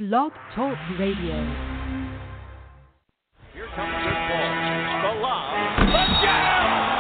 Blog Talk Radio. Here comes this ball. The lob. The jam!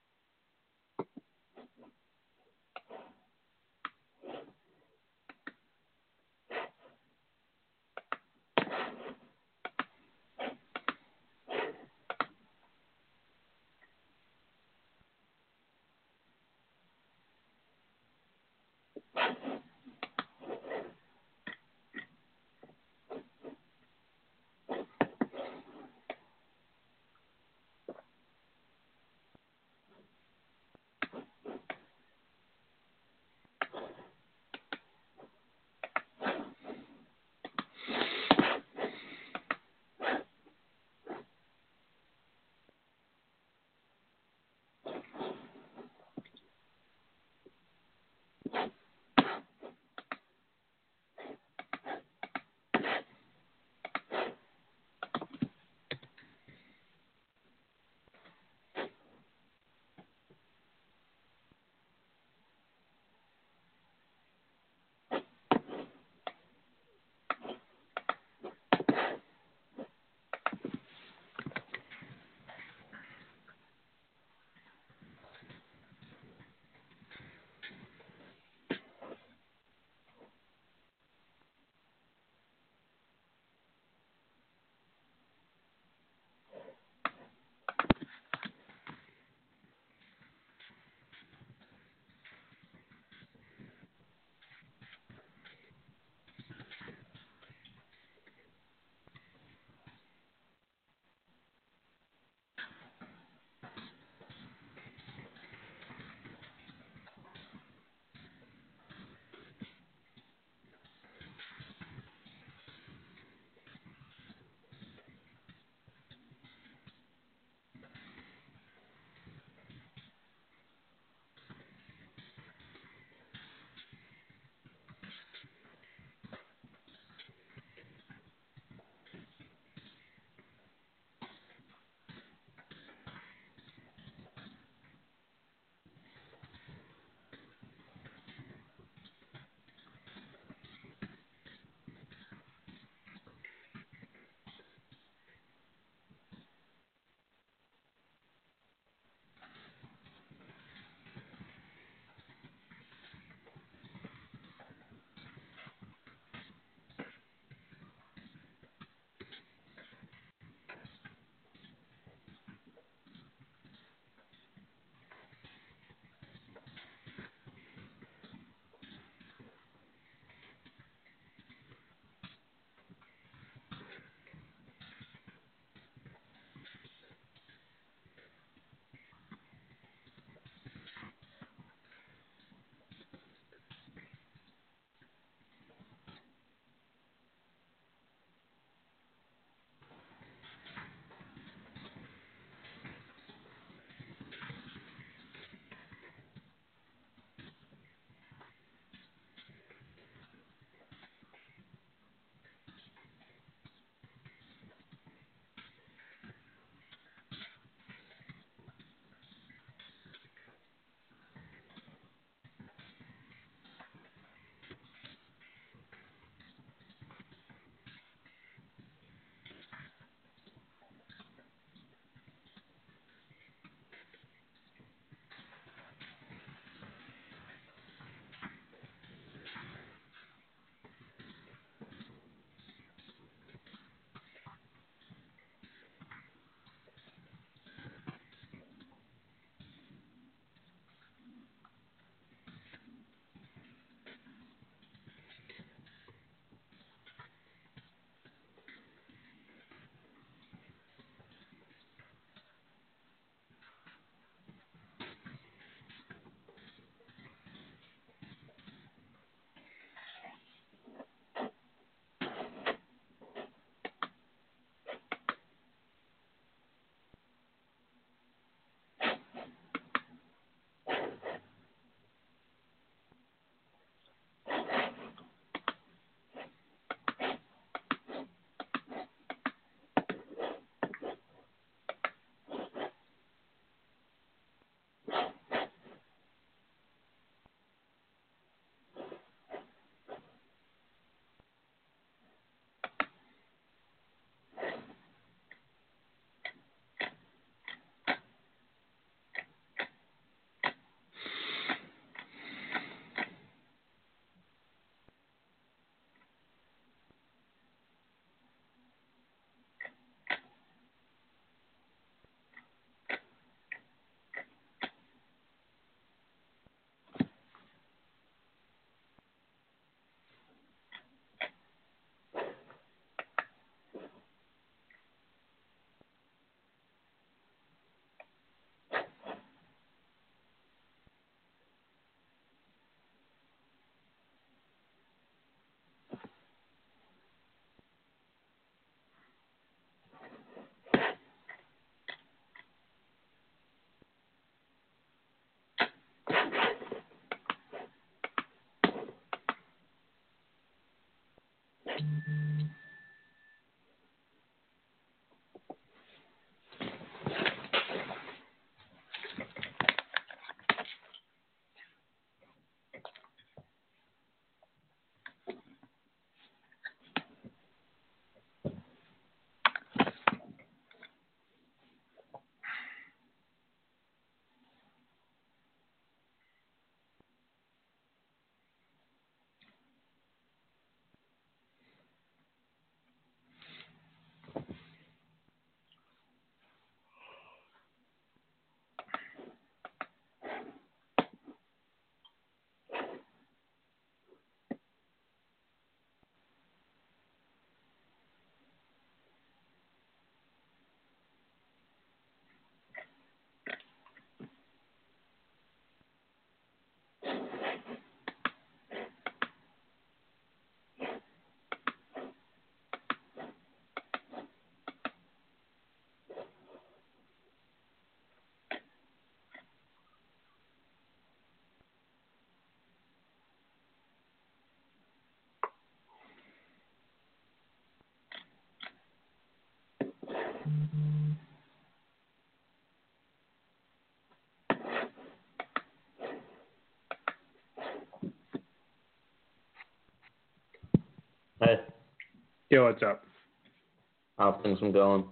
Hey, Yo, what's up? how things been going?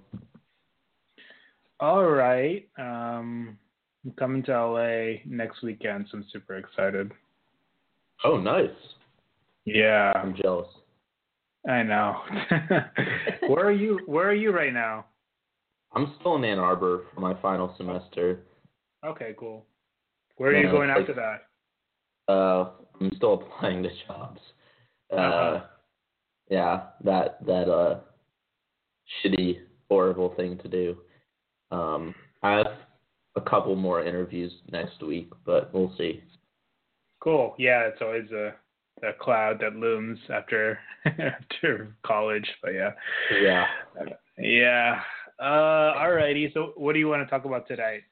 All right. I'm coming to LA next weekend, so I'm super excited. Oh, nice. Yeah, I'm jealous. I know. Where are you? Where are you right now? I'm still in Ann Arbor for my final semester. Okay, cool. Where are you Yeah, going it's after that? I'm still applying to jobs. Uh-huh. Yeah, that shitty, horrible thing to do. I have a couple more interviews next week, but we'll see. Cool. Yeah, it's always a cloud that looms after after college, but yeah. Yeah. Yeah. Alrighty. So, what do you want to talk about today?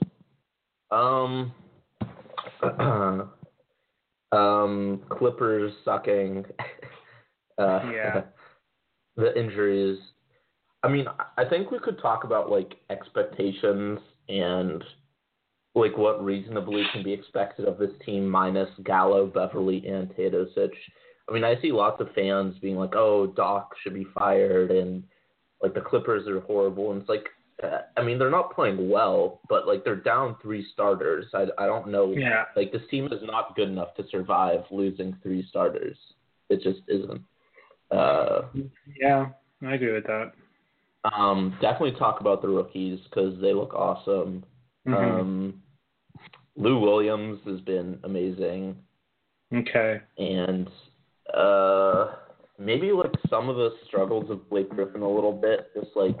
Clippers sucking. Yeah. The injuries. I mean, I think we could talk about like expectations and like what reasonably can be expected of this team minus Gallo, Beverly, and Teodosic. I mean, I see lots of fans being like, "Oh, Doc should be fired," and like the Clippers are horrible. And it's like, I mean, they're not playing well, but like they're down 3 starters. I don't know. Yeah. Like this team is not good enough to survive losing 3 starters. It just isn't. Yeah, I agree with that. Definitely talk about the rookies because they look awesome. Mm-hmm. Lou Williams has been amazing, Okay. and maybe like some of the struggles of Blake Griffin a little bit. Just like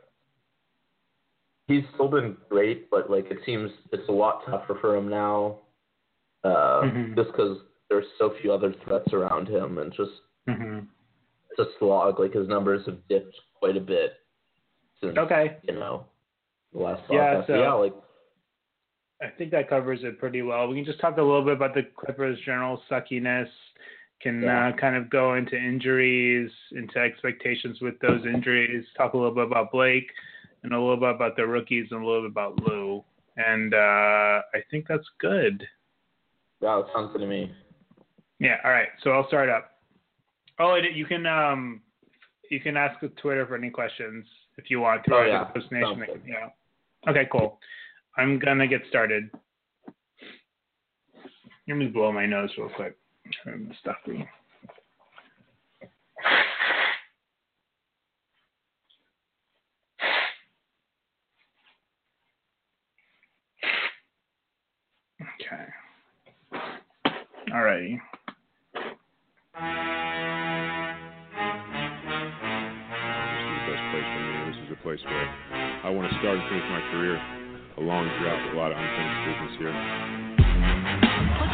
he's still been great, but like it seems it's a lot tougher for him now, just because there's so few other threats around him, and just it's a slog. Like his numbers have dipped quite a bit since the last podcast. Yeah, so yeah, like. I think that covers it pretty well. We can just talk a little bit about the Clippers' general suckiness. Can kind of go into injuries, into expectations with those injuries. Talk a little bit about Blake, and a little bit about the rookies, and a little bit about Lou. And I think that's good. Yeah, it sounds good to me. Yeah. All right. So I'll start up. Oh, you can ask Twitter for any questions if you want to. Oh yeah. Yeah. Okay. Cool. I'm going to get started. Let me blow my nose real quick. Turn the stuffy. Okay. All righty. This is the best place for me. This is a place where I want to start and finish my career. A long drought with a lot of unfinished business here. Well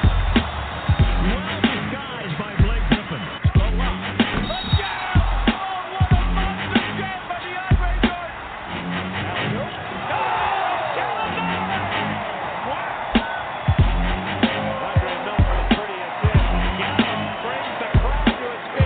disguised by Blake Griffin. The lob. The jam! Oh, what a monster jam by DeAndre Jordan. Oh, Gallinari! Wow. Andre Miller with a pretty assist. Gallo brings the crowd to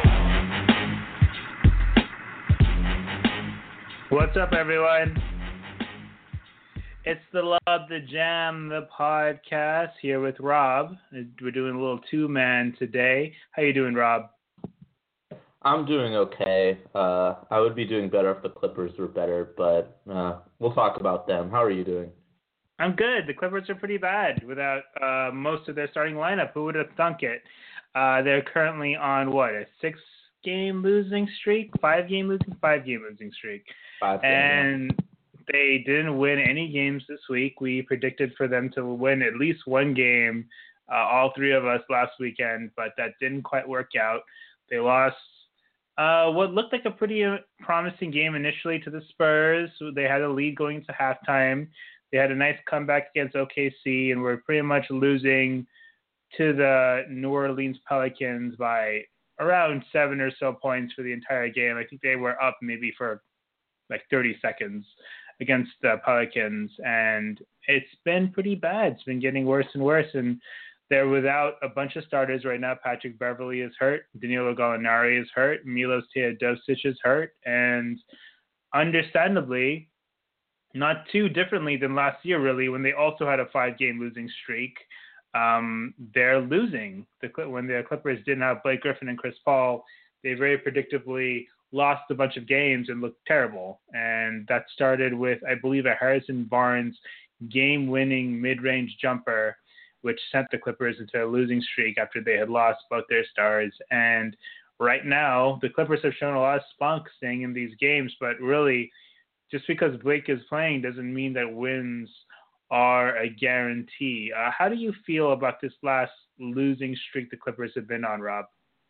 its feet. What's up, everyone? It's the Love the Jam, the podcast, here with Rob. We're doing a little 2-man today. How you doing, Rob? I'm doing okay. I would be doing better if the Clippers were better, but we'll talk about them. How are you doing? I'm good. The Clippers are pretty bad without most of their starting lineup. Who would have thunk it? They're currently on, a 6-game losing streak? 5-game losing streak. 5 games. And they didn't win any games this week. We predicted for them to win at least one game, all 3 of us last weekend, but that didn't quite work out. They lost what looked like a pretty promising game initially to the Spurs. They had a lead going into halftime. They had a nice comeback against OKC, and were pretty much losing to the New Orleans Pelicans by around 7 or so points for the entire game. I think they were up maybe for like 30 seconds against the Pelicans, and it's been pretty bad. It's been getting worse and worse, and they're without a bunch of starters right now. Patrick Beverly is hurt. Danilo Gallinari is hurt. Milos Teodosic is hurt, and understandably, not too differently than last year, really, when they also had a 5-game losing streak. They're losing. When the Clippers didn't have Blake Griffin and Chris Paul, they very predictably lost a bunch of games and looked terrible. And that started with, I believe, a Harrison Barnes game-winning mid-range jumper, which sent the Clippers into a losing streak after they had lost both their stars. And right now, the Clippers have shown a lot of spunk staying in these games, but really, just because Blake is playing doesn't mean that wins are a guarantee. How do you feel about this last losing streak the Clippers have been on, Rob?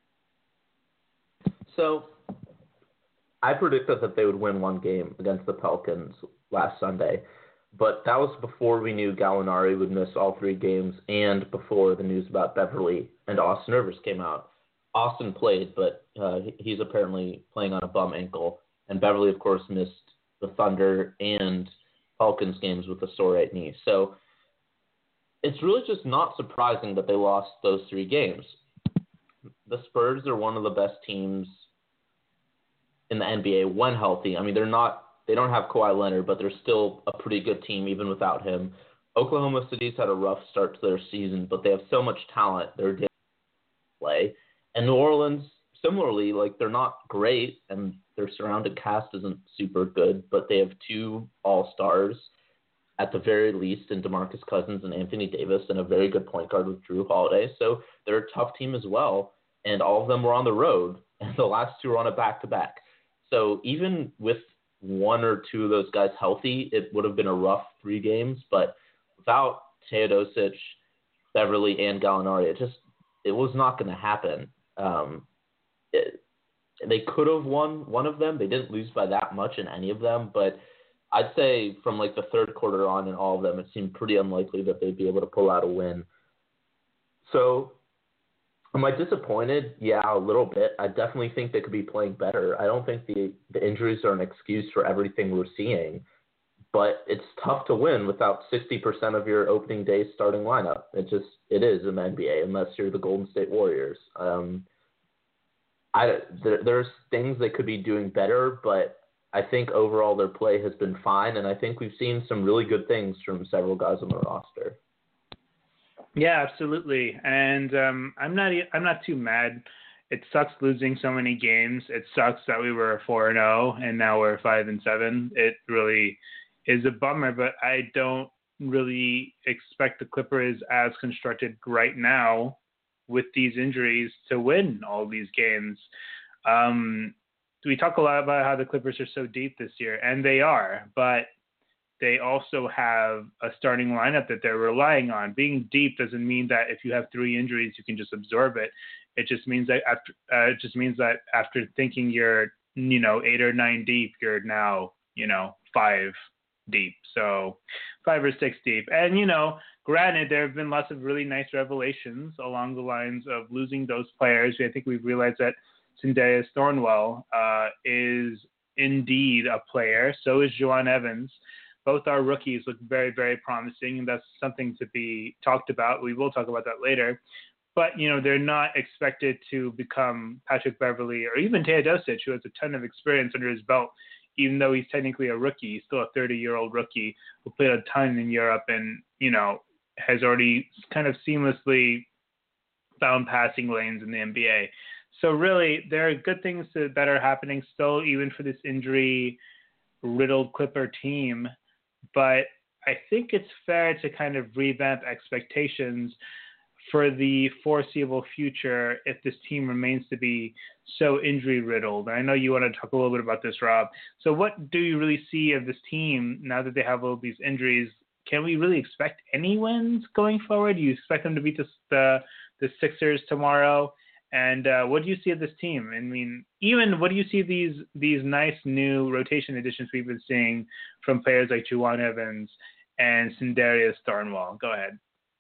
So I predicted that they would win one game against the Pelicans last Sunday, but that was before we knew Gallinari would miss all 3 games and before the news about Beverly and Austin Rivers came out. Austin played, but he's apparently playing on a bum ankle, and Beverly, of course, missed the Thunder and Pelicans games with a sore right knee. So it's really just not surprising that they lost those 3 games. The Spurs are one of the best teams in the NBA when healthy. I mean, they don't have Kawhi Leonard, but they're still a pretty good team even without him. Oklahoma City's had a rough start to their season, but they have so much talent. They're able to play. And New Orleans, similarly, like, they're not great, and their surrounding cast isn't super good, but they have 2 all-stars at the very least in DeMarcus Cousins and Anthony Davis, and a very good point guard with Drew Holiday. So they're a tough team as well, and all of them were on the road, and the last 2 were on a back-to-back. So even with 1 or 2 of those guys healthy, it would have been a rough 3 games, but without Teodosic, Beverly, and Gallinari, it was not going to happen. They could have won one of them. They didn't lose by that much in any of them, but I'd say from like the third quarter on in all of them, it seemed pretty unlikely that they'd be able to pull out a win. So am I disappointed? Yeah, a little bit. I definitely think they could be playing better. I don't think the injuries are an excuse for everything we're seeing, but it's tough to win without 60% of your opening day starting lineup. It is in the NBA unless you're the Golden State Warriors. There's things they could be doing better, but I think overall their play has been fine, and I think we've seen some really good things from several guys on the roster. Yeah, absolutely. And I'm not too mad. It sucks losing so many games. It sucks that we were 4-0 and now we're 5-7. It really is a bummer, but I don't really expect the Clippers as constructed right now with these injuries to win all these games. We talk a lot about how the Clippers are so deep this year, and they are, but they also have a starting lineup that they're relying on. Being deep doesn't mean that if you have 3 injuries, you can just absorb it. It just means that after thinking you're, 8 or 9 deep, you're now, 5 deep. So 5 or 6 deep. And, granted, there have been lots of really nice revelations along the lines of losing those players. I think we've realized that Sindarius Thornwell is indeed a player. So is Juwan Evans. Both our rookies look very, very promising, and that's something to be talked about. We will talk about that later. But, they're not expected to become Patrick Beverly or even Teodosic, who has a ton of experience under his belt, even though he's technically a rookie. He's still a 30-year-old rookie who played a ton in Europe and, has already kind of seamlessly found passing lanes in the NBA. So really, there are good things that are happening still, even for this injury-riddled Clipper team. But I think it's fair to kind of revamp expectations for the foreseeable future if this team remains to be so injury-riddled. I know you want to talk a little bit about this, Rob. So what do you really see of this team now that they have all these injuries? Can we really expect any wins going forward? Do you expect them to beat the Sixers tomorrow? And what do you see of this team? I mean, even what do you see these nice new rotation additions we've been seeing from players like Juwan Evans and Sindarius Thornwell? Go ahead.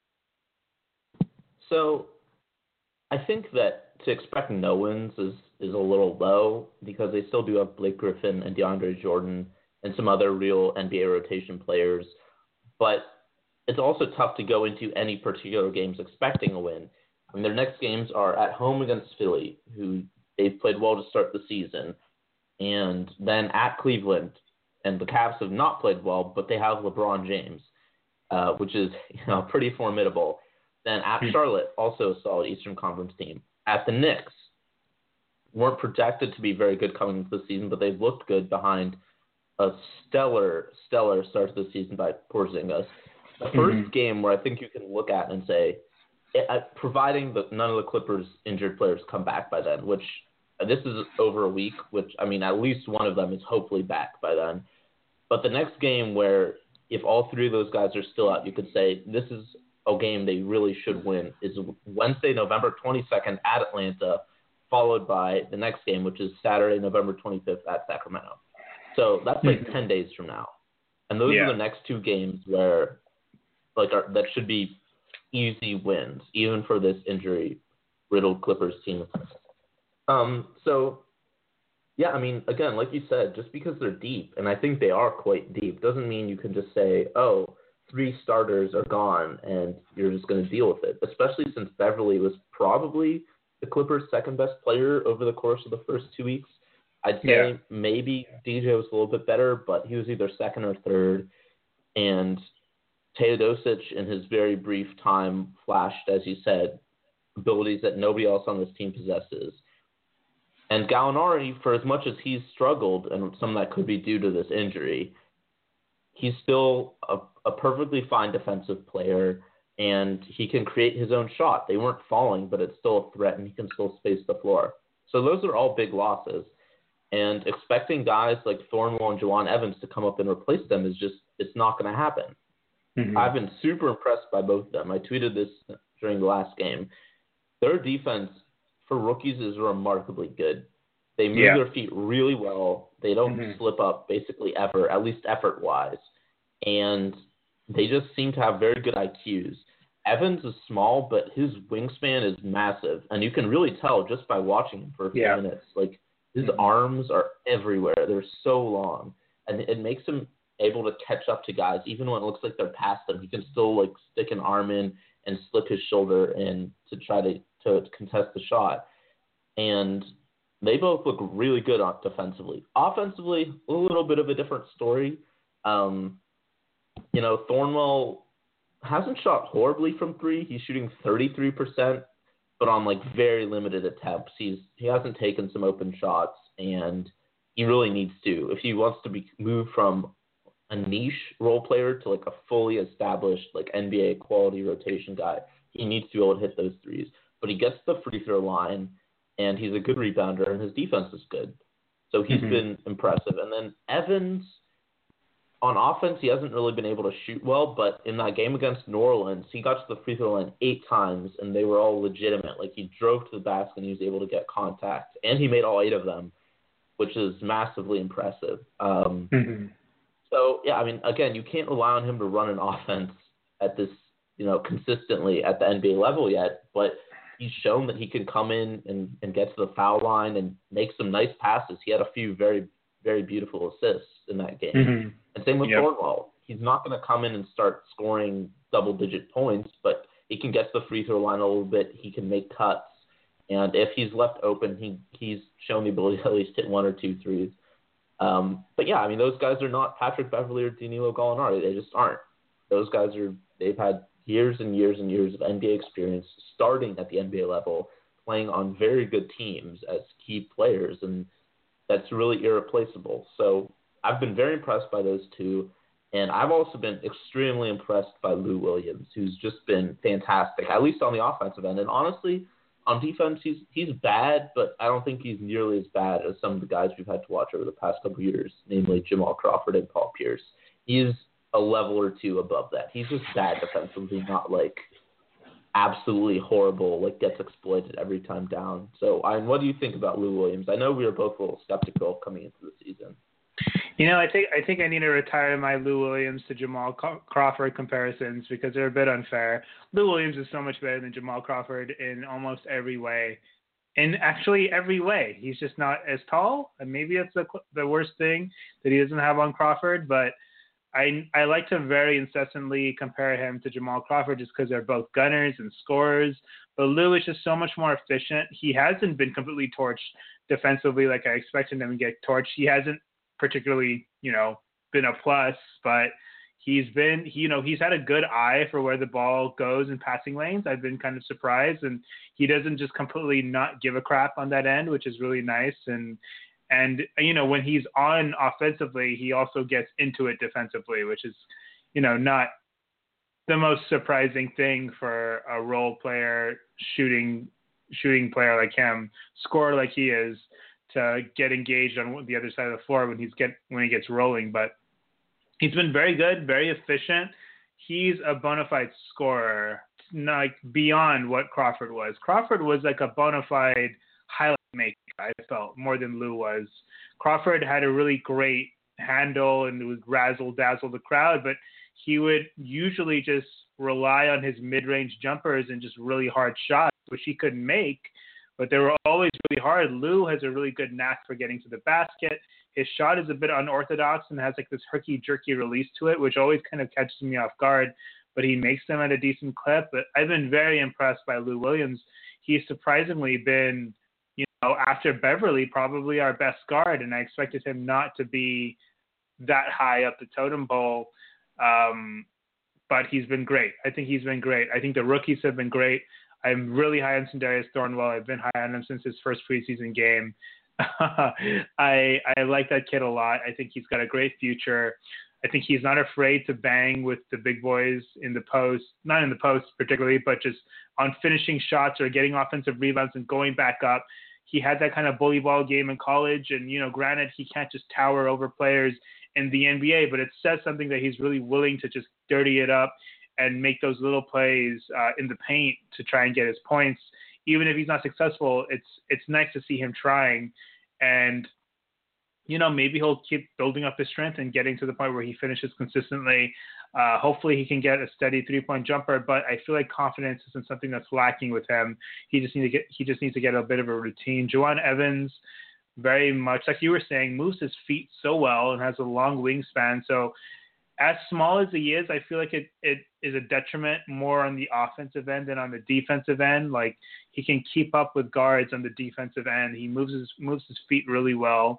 So I think that to expect no wins is a little low because they still do have Blake Griffin and DeAndre Jordan and some other real NBA rotation players. But it's also tough to go into any particular games expecting a win. I mean, their next games are at home against Philly, who they've played well to start the season, and then at Cleveland. And the Cavs have not played well, but they have LeBron James, which is pretty formidable. Then at Charlotte, also a solid Eastern Conference team. At the Knicks, weren't projected to be very good coming into the season, but they've looked good behind a stellar start to the season by Porzingis. The first game where I think you can look at and say, providing that none of the Clippers' injured players come back by then, which this is over a week, which, I mean, at least one of them is hopefully back by then. But the next game where if all three of those guys are still out, you could say this is a game they really should win, is Wednesday, November 22nd at Atlanta, followed by the next game, which is Saturday, November 25th at Sacramento. So that's like 10 days from now. And those are the next two games where that should be easy wins, even for this injury-riddled Clippers team. So, yeah, I mean, again, like you said, just because they're deep, and I think they are quite deep, doesn't mean you can just say, oh, 3 starters are gone and you're just going to deal with it, especially since Beverly was probably the Clippers' second-best player over the course of the first 2 weeks. I'd say maybe DJ was a little bit better, but he was either second or third, and Teodosic in his very brief time flashed, as you said, abilities that nobody else on this team possesses. And Gallinari, for as much as he's struggled, and some of that could be due to this injury, he's still a perfectly fine defensive player, and he can create his own shot. They weren't falling, but it's still a threat, and he can still space the floor. So those are all big losses. And expecting guys like Thornwell and Jawan Evans to come up and replace them is just, it's not going to happen. I've been super impressed by both of them. I tweeted this during the last game. Their defense for rookies is remarkably good. They move their feet really well. They don't slip up basically ever, at least effort-wise. And they just seem to have very good IQs. Evans is small, but his wingspan is massive. And you can really tell just by watching him for a few minutes. Like, his arms are everywhere. They're so long. And it makes him able to catch up to guys. Even when it looks like they're past them, he can still, like, stick an arm in and slip his shoulder in to try to contest the shot. And they both look really good defensively. Offensively, a little bit of a different story. Thornwell hasn't shot horribly from 3. He's shooting 33%, but on like very limited attempts. He hasn't taken some open shots, and he really needs to. If he wants to move from a niche role player to like a fully established like NBA quality rotation guy, he needs to be able to hit those threes. But he gets the free throw line, and he's a good rebounder, and his defense is good. So he's been impressive. And then Evans, on offense, he hasn't really been able to shoot well, but in that game against New Orleans, he got to the free throw line 8 times, and they were all legitimate. Like, he drove to the basket, and he was able to get contact, and he made all 8 of them, which is massively impressive. So, yeah, I mean, again, you can't rely on him to run an offense at this, consistently at the NBA level yet, but he's shown that he can come in and get to the foul line and make some nice passes. He had a few very, very beautiful assists in that game. And same with Thornwell. He's not going to come in and start scoring double-digit points, but he can get to the free throw line a little bit. He can make cuts. And if he's left open, he's shown the ability to at least hit 1 or 2 threes. But, yeah, I mean, those guys are not Patrick Beverly or Danilo Gallinari. They just aren't. Those guys they've had years and years and years of NBA experience starting at the NBA level, playing on very good teams as key players, and that's really irreplaceable. So I've been very impressed by those two, and I've also been extremely impressed by Lou Williams, who's just been fantastic, at least on the offensive end. And honestly, on defense, he's bad, but I don't think he's nearly as bad as some of the guys we've had to watch over the past couple of years, namely Jamal Crawford and Paul Pierce. He's a level or two above that. He's just bad defensively, not like absolutely horrible, like gets exploited every time down. So, what do you think about Lou Williams? I know we were both a little skeptical coming into the season. I think I need to retire my Lou Williams to Jamal Crawford comparisons because they're a bit unfair. Lou Williams is so much better than Jamal Crawford in almost every way. In actually every way. He's just not as tall, and maybe that's the worst thing that he doesn't have on Crawford, but I like to very incessantly compare him to Jamal Crawford just because they're both gunners and scorers. But Lou is just so much more efficient. He hasn't been completely torched defensively like I expected him to get torched. He hasn't particularly, been a plus, but he's had a good eye for where the ball goes in passing lanes. I've been kind of surprised, and he doesn't just completely not give a crap on that end, which is really nice. And when he's on offensively, he also gets into it defensively, which is, not the most surprising thing for a role player, shooting player like him, scorer like he is, to get engaged on the other side of the floor when he gets rolling. But he's been very good, very efficient. He's a bona fide scorer, like beyond what Crawford was. Crawford was like a bona fide highlight maker, I felt, more than Lou was. Crawford had a really great handle and would razzle-dazzle the crowd, but he would usually just rely on his mid-range jumpers and just really hard shots, which he couldn't make, but they were always really hard. Lou has a really good knack for getting to the basket. His shot is a bit unorthodox and has like this herky-jerky release to it, which always kind of catches me off guard, but he makes them at a decent clip. But I've been very impressed by Lou Williams. He's surprisingly been, after Beverly, probably our best guard, and I expected him not to be that high up the totem pole. But he's been great. I think he's been great. I think the rookies have been great. I'm really high on Sindarius Thornwell. I've been high on him since his first preseason game. I like that kid a lot. I think he's got a great future. I think he's not afraid to bang with the big boys in the post, not in the post particularly, but just on finishing shots or getting offensive rebounds and going back up. He had that kind of bully ball game in college, and, granted, he can't just tower over players in the NBA, but it says something that he's really willing to just dirty it up and make those little plays in the paint to try and get his points. Even if he's not successful, it's nice to see him trying. And, maybe he'll keep building up his strength and getting to the point where he finishes consistently. Hopefully he can get a steady 3-point jumper, but I feel like confidence isn't something that's lacking with him. He just needs to get a bit of a routine. Juwan Evans, very much like you were saying, moves his feet so well and has a long wingspan. So as small as he is, I feel like it is a detriment more on the offensive end than on the defensive end. Like, he can keep up with guards on the defensive end. He moves his feet really well.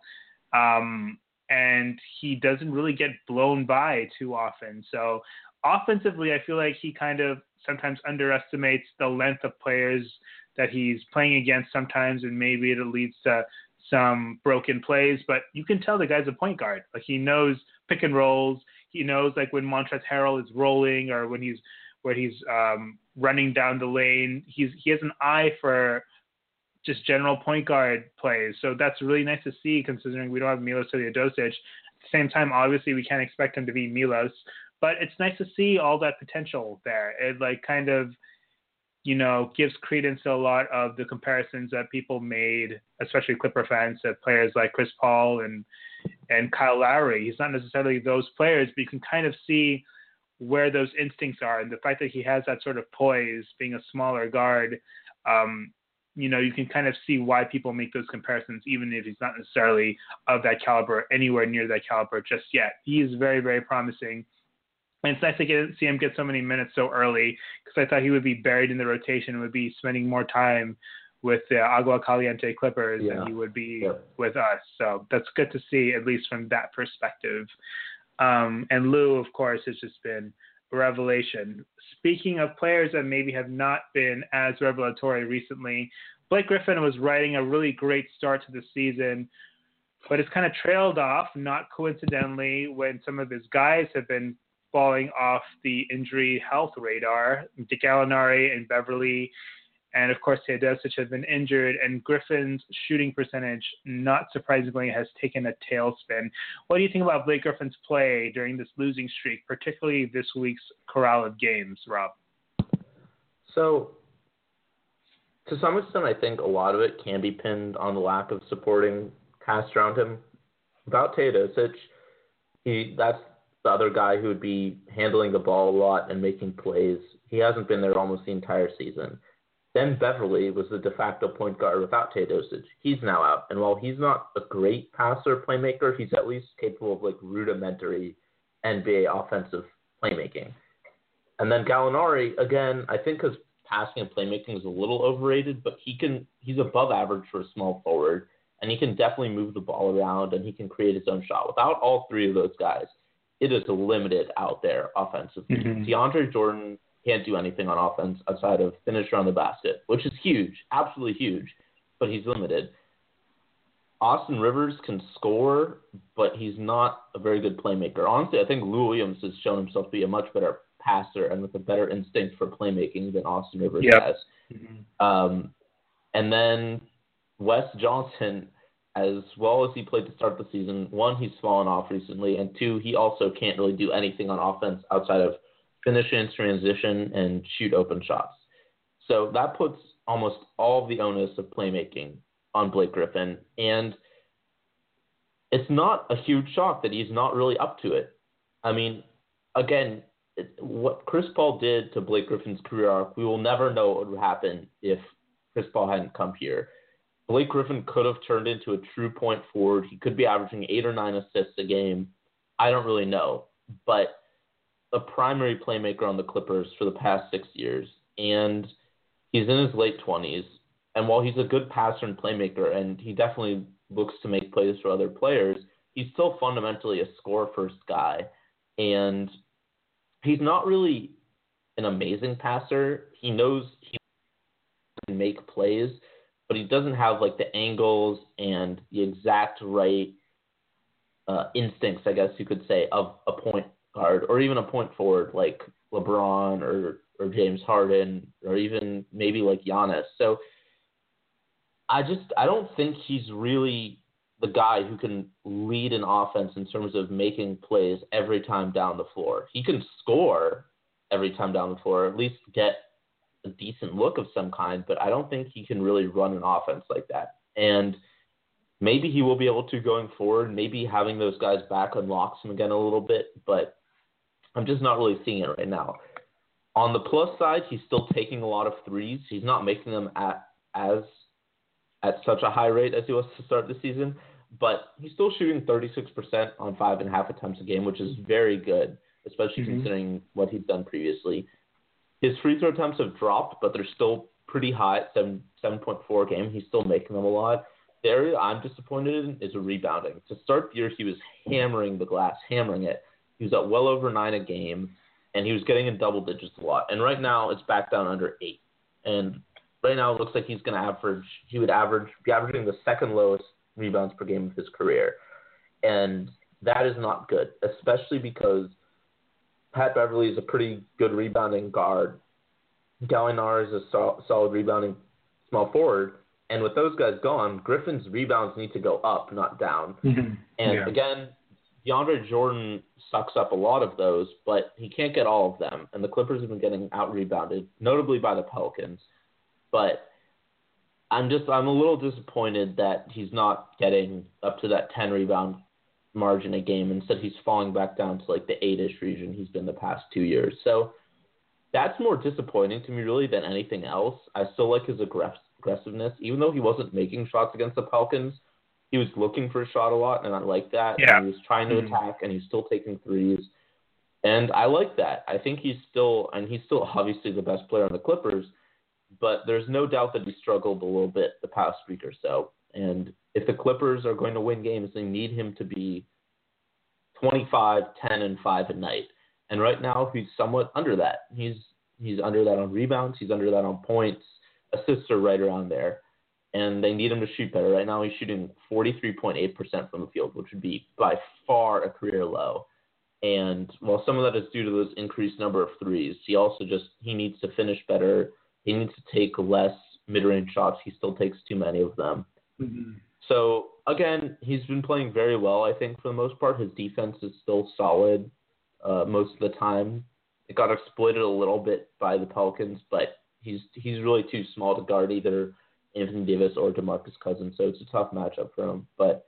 And he doesn't really get blown by too often. So offensively, I feel like he kind of sometimes underestimates the length of players that he's playing against sometimes, and maybe it leads to some broken plays. But you can tell the guy's a point guard. Like, he knows pick and rolls. He knows, like, when Montrezl Harrell is rolling or when he's running down the lane. He has an eye for just general point guard plays. So that's really nice to see, considering we don't have Milos Teodosic. At the same time, obviously, we can't expect him to be Milos, but it's nice to see all that potential there. It, like, kind of, gives credence to a lot of the comparisons that people made, especially Clipper fans, to players like Chris Paul and Kyle Lowry. He's not necessarily those players, but you can kind of see where those instincts are. And the fact that he has that sort of poise, being a smaller guard, you can kind of see why people make those comparisons, even if he's not necessarily of that caliber, anywhere near that caliber just yet. He is very, very promising. And it's nice to see him get so many minutes so early, because I thought he would be buried in the rotation and would be spending more time with the Agua Caliente Clippers than he would be with us. So that's good to see, at least from that perspective. And Lou, of course, has just been a revelation. Speaking of players that maybe have not been as revelatory recently, Blake Griffin was riding a really great start to the season, but it's kind of trailed off, not coincidentally, when some of his guys have been falling off the injury health radar. Dick Gallinari and Beverly, and of course Teodosic, have been injured, and Griffin's shooting percentage, not surprisingly, has taken a tailspin. What do you think about Blake Griffin's play during this losing streak, particularly this week's corral of games, Rob? So, to some extent, I think a lot of it can be pinned on the lack of supporting cast around him. About Teodosic, that's the other guy who would be handling the ball a lot and making plays. He hasn't been there almost the entire season. Then Beverly was the de facto point guard without Teodosic. He's now out. And while he's not a great passer playmaker, he's at least capable of, like, rudimentary NBA offensive playmaking. And then Gallinari, again, I think his passing and playmaking is a little overrated, but he's above average for a small forward. and he can definitely move the ball around, and he can create his own shot. Without all three of those guys, it is limited out there offensively. DeAndre Jordan can't do anything on offense outside of finish around the basket, which is huge, absolutely huge, but he's limited. Austin Rivers can score, but he's not a very good playmaker. Honestly, I think Lou Williams has shown himself to be a much better passer and with a better instinct for playmaking than Austin Rivers has. And then Wes Johnson, as well as he played to start the season, one, he's fallen off recently, and two, he also can't really do anything on offense outside of finish in transition and shoot open shots. So that puts almost all of the onus of playmaking on Blake Griffin, and it's not a huge shock that he's not really up to it. I mean, again, what Chris Paul did to Blake Griffin's career arc, we will never know what would happen if Chris Paul hadn't come here. Blake Griffin could have turned into a true point forward. He could be averaging 8 or 9 assists a game. I don't really know, but a primary playmaker on the Clippers for the past 6 years, and he's in his late 20s. And while he's a good passer and playmaker, and he definitely looks to make plays for other players, he's still fundamentally a score-first guy. And he's not really an amazing passer. He knows he can make plays, but he doesn't have like the angles and the exact right instincts, I guess you could say, of a point guard or even a point forward like LeBron or James Harden or even maybe like Giannis. So I don't think he's really the guy who can lead an offense in terms of making plays every time down the floor. He can score every time down the floor, at least get a decent look of some kind, but I don't think he can really run an offense like that. And maybe he will be able to going forward. Maybe having those guys back unlocks him again a little bit, but I'm just not really seeing it right now. On the plus side, he's still taking a lot of threes. He's not making them at such a high rate as he was to start the season, but he's still shooting 36% on 5.5 attempts a game, which is very good, especially considering what he's done previously. His free throw attempts have dropped, but they're still pretty high at 7.4 a game. He's still making them a lot. The area I'm disappointed in is rebounding. To start the year, he was hammering the glass, hammering it. He was at well over 9 a game, and he was getting in double digits a lot. And right now, it's back down under 8. And right now, it looks like he's going to be averaging the second lowest rebounds per game of his career. And that is not good, especially because Pat Beverly is a pretty good rebounding guard. Gallinari is a solid rebounding small forward. And with those guys gone, Griffin's rebounds need to go up, not down. Again, DeAndre Jordan sucks up a lot of those, but he can't get all of them. And the Clippers have been getting out-rebounded, notably by the Pelicans. But I'm a little disappointed that he's not getting up to that 10 rebound margin a game. Instead, he's falling back down to like the 8-ish region he's been the past 2 years. So that's more disappointing to me really than anything else. I still like his aggressiveness. Even though he wasn't making shots against the Pelicans, he was looking for a shot a lot, and I like that. Yeah. And he was trying to attack, and he's still taking threes. And I like that. I think he's still obviously the best player on the Clippers, but there's no doubt that he struggled a little bit the past week or so. And if the Clippers are going to win games, they need him to be 25, 10, and 5 a night. And right now, he's somewhat under that. He's under that on rebounds. He's under that on points. Assists are right around there. And they need him to shoot better. Right now, he's shooting 43.8% from the field, which would be by far a career low. And while some of that is due to those increased number of threes, he needs to finish better. He needs to take less mid-range shots. He still takes too many of them. So, again, he's been playing very well, I think, for the most part. His defense is still solid most of the time. It got exploited a little bit by the Pelicans, but he's really too small to guard either Anthony Davis or DeMarcus Cousins, so it's a tough matchup for him. But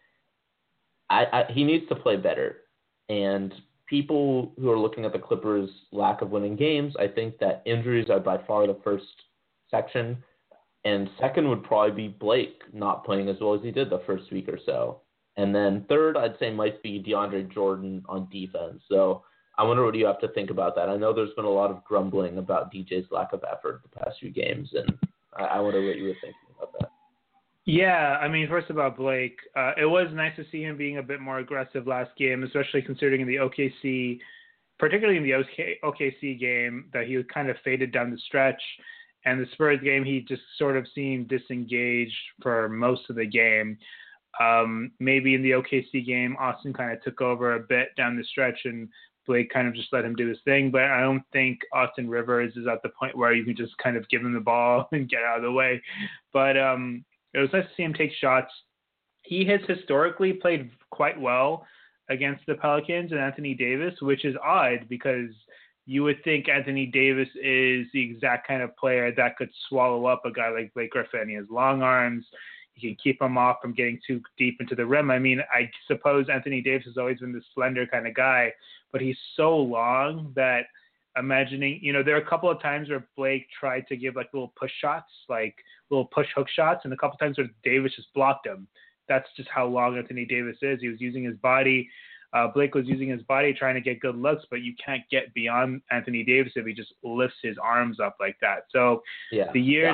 he needs to play better. And people who are looking at the Clippers' lack of winning games, I think that injuries are by far the first section. And second would probably be Blake not playing as well as he did the first week or so. And then third, I'd say might be DeAndre Jordan on defense. So I wonder what you have to think about that. I know there's been a lot of grumbling about DJ's lack of effort the past few games, and I wonder what you were thinking about that. Yeah, I mean, first about Blake, it was nice to see him being a bit more aggressive last game, especially considering in the OKC, particularly in the OKC game, that he was kind of faded down the stretch. And the Spurs game, he just sort of seemed disengaged for most of the game. Maybe in the OKC game, Austin kind of took over a bit down the stretch and Blake kind of just let him do his thing. But I don't think Austin Rivers is at the point where you can just kind of give him the ball and get out of the way. But it was nice to see him take shots. He has historically played quite well against the Pelicans and Anthony Davis, which is odd because you would think Anthony Davis is the exact kind of player that could swallow up a guy like Blake Griffin. He has long arms. He can keep him off from getting too deep into the rim. I mean, I suppose Anthony Davis has always been the slender kind of guy, but he's so long that imagining, there are a couple of times where Blake tried to give like little push shots, like little push hook shots, and a couple of times where Davis just blocked him. That's just how long Anthony Davis is. He was using his body. Blake was using his body trying to get good looks, but you can't get beyond Anthony Davis if he just lifts his arms up like that. So the years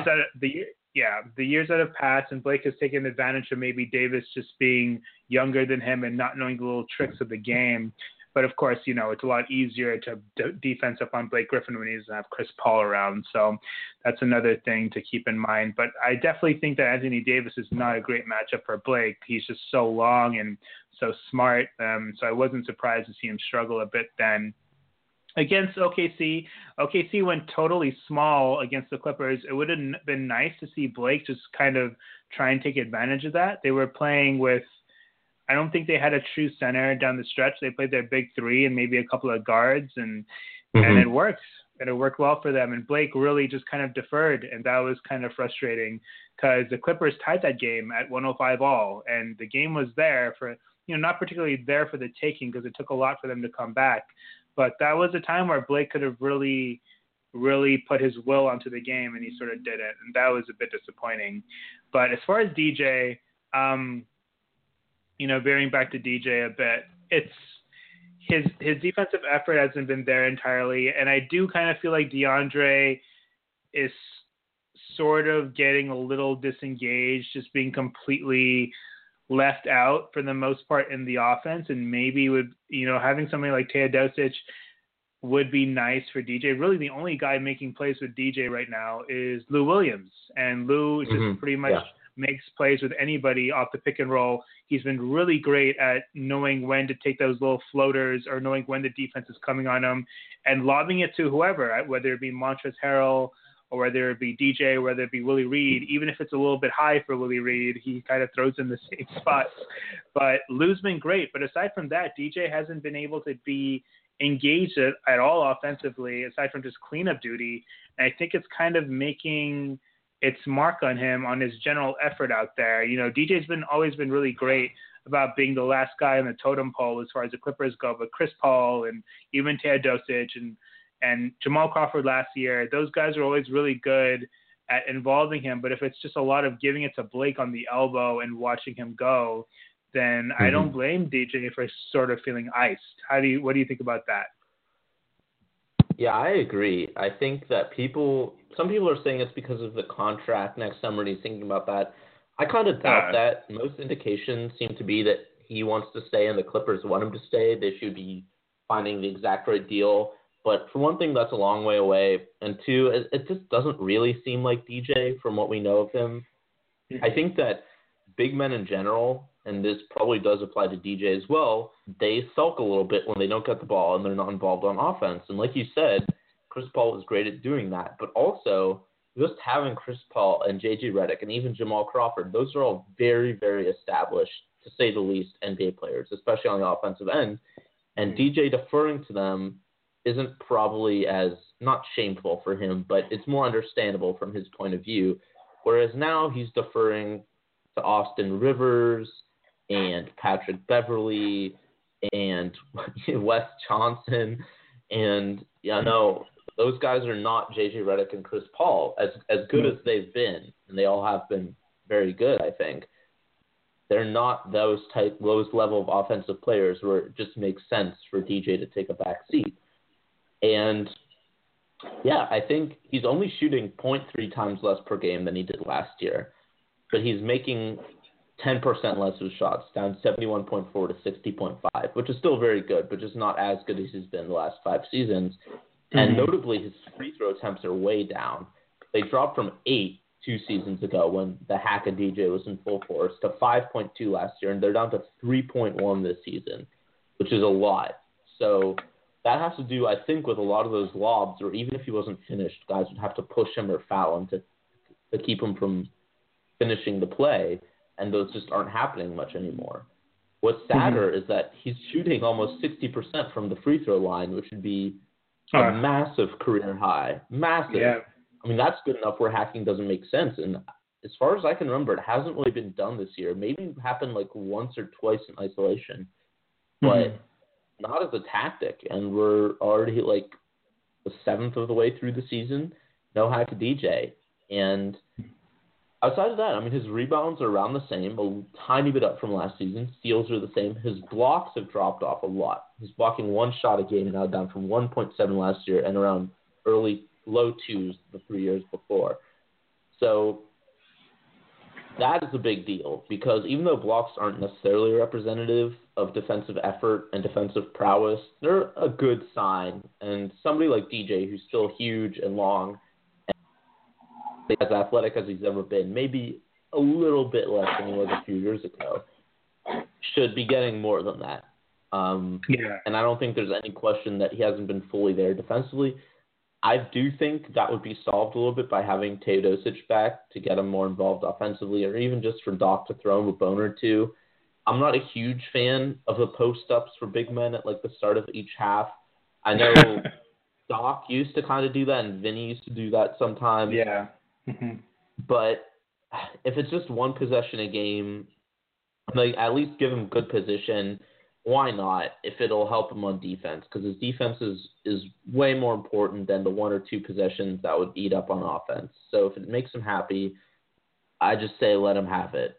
that have passed, and Blake has taken advantage of maybe Davis just being younger than him and not knowing the little tricks of the game. But of course, it's a lot easier to defense up on Blake Griffin when he doesn't have Chris Paul around. So that's another thing to keep in mind. But I definitely think that Anthony Davis is not a great matchup for Blake. He's just so long and so smart. So I wasn't surprised to see him struggle a bit then. Against OKC, OKC went totally small against the Clippers. It would have been nice to see Blake just kind of try and take advantage of that. They were playing with, I don't think they had a true center down the stretch. They played their big three and maybe a couple of guards, and it worked. And it worked well for them. And Blake really just kind of deferred, and that was kind of frustrating because the Clippers tied that game at 105 all, and the game was there for, not particularly there for the taking because it took a lot for them to come back. But that was a time where Blake could have really, really put his will onto the game, and he sort of didn't, and that was a bit disappointing. But as far as DJ, veering back to DJ a bit, it's his defensive effort hasn't been there entirely, and I do kind of feel like DeAndre is sort of getting a little disengaged, just being completely left out for the most part in the offense, and maybe would, having somebody like Teodosic would be nice for DJ. Really, the only guy making plays with DJ right now is Lou Williams, and Lou just pretty much makes plays with anybody off the pick and roll. He's been really great at knowing when to take those little floaters or knowing when the defense is coming on him and lobbing it to whoever, whether it be Montrezl Harrell or whether it be DJ, whether it be Willie Reed. Even if it's a little bit high for Willie Reed, he kind of throws in the same spots. But Lou's been great. But aside from that, DJ hasn't been able to be engaged at all offensively, aside from just cleanup duty. And I think it's kind of making its mark on him, on his general effort out there. DJ's always been really great about being the last guy on the totem pole as far as the Clippers go, but Chris Paul and even Teodosic and Jamal Crawford last year, those guys are always really good at involving him. But if it's just a lot of giving it to Blake on the elbow and watching him go, then I don't blame DJ for sort of feeling iced. What do you think about that? Yeah, I agree. I think that some people are saying it's because of the contract next summer and he's thinking about that. I kind of doubt that. Most indications seem to be that he wants to stay and the Clippers want him to stay. They should be finding the exact right deal. But for one thing, that's a long way away. And two, it just doesn't really seem like DJ from what we know of him. I think that big men in general, and this probably does apply to DJ as well, they sulk a little bit when they don't get the ball and they're not involved on offense. And like you said, Chris Paul is great at doing that. But also, just having Chris Paul and J.J. Redick and even Jamal Crawford, those are all very, very established, to say the least, NBA players, especially on the offensive end. And DJ deferring to them isn't probably as, not shameful for him, but it's more understandable from his point of view. Whereas now he's deferring to Austin Rivers and Patrick Beverly and Wes Johnson. And, those guys are not J.J. Redick and Chris Paul. As good as they've been, and they all have been very good, I think, they're not those level of offensive players where it just makes sense for DJ to take a back seat. And, I think he's only shooting 0.3 times less per game than he did last year. but he's making 10% less of shots, down 71.4 to 60.5, which is still very good, but just not as good as he's been the last 5 seasons. And notably, his free throw attempts are way down. They dropped from 8 2 seasons ago when the hack of DJ was in full force to 5.2 last year, and they're down to 3.1 this season, which is a lot. So that has to do, I think, with a lot of those lobs, or even if he wasn't finished, guys would have to push him or foul him to keep him from finishing the play, and those just aren't happening much anymore. What's sadder is that he's shooting almost 60% from the free throw line, which would be a massive career high. Massive. Yeah. I mean, that's good enough where hacking doesn't make sense. And as far as I can remember, it hasn't really been done this year. Maybe it happened like once or twice in isolation, but not as a tactic. And we're already like the 7th of the way through the season. No hack to DJ. And outside of that, I mean, his rebounds are around the same, a tiny bit up from last season. Steals are the same. His blocks have dropped off a lot. He's blocking 1 shot a game now, down from 1.7 last year and around low 2s the 3 years before. So that is a big deal because even though blocks aren't necessarily representative of defensive effort and defensive prowess, they're a good sign. And somebody like DJ, who's still huge and long, as athletic as he's ever been, maybe a little bit less than he was a few years ago, should be getting more than that. And I don't think there's any question that he hasn't been fully there defensively. I do think that would be solved a little bit by having Teodosic back to get him more involved offensively, or even just for Doc to throw him a bone or two. I'm not a huge fan of the post-ups for big men at like the start of each half. I know Doc used to kind of do that, and Vinny used to do that sometimes. Yeah. But if it's just one possession a game, like at least give him good position. Why not? If it'll help him on defense, because his defense is way more important than the 1 or 2 possessions that would eat up on offense. So if it makes him happy, I just say let him have it.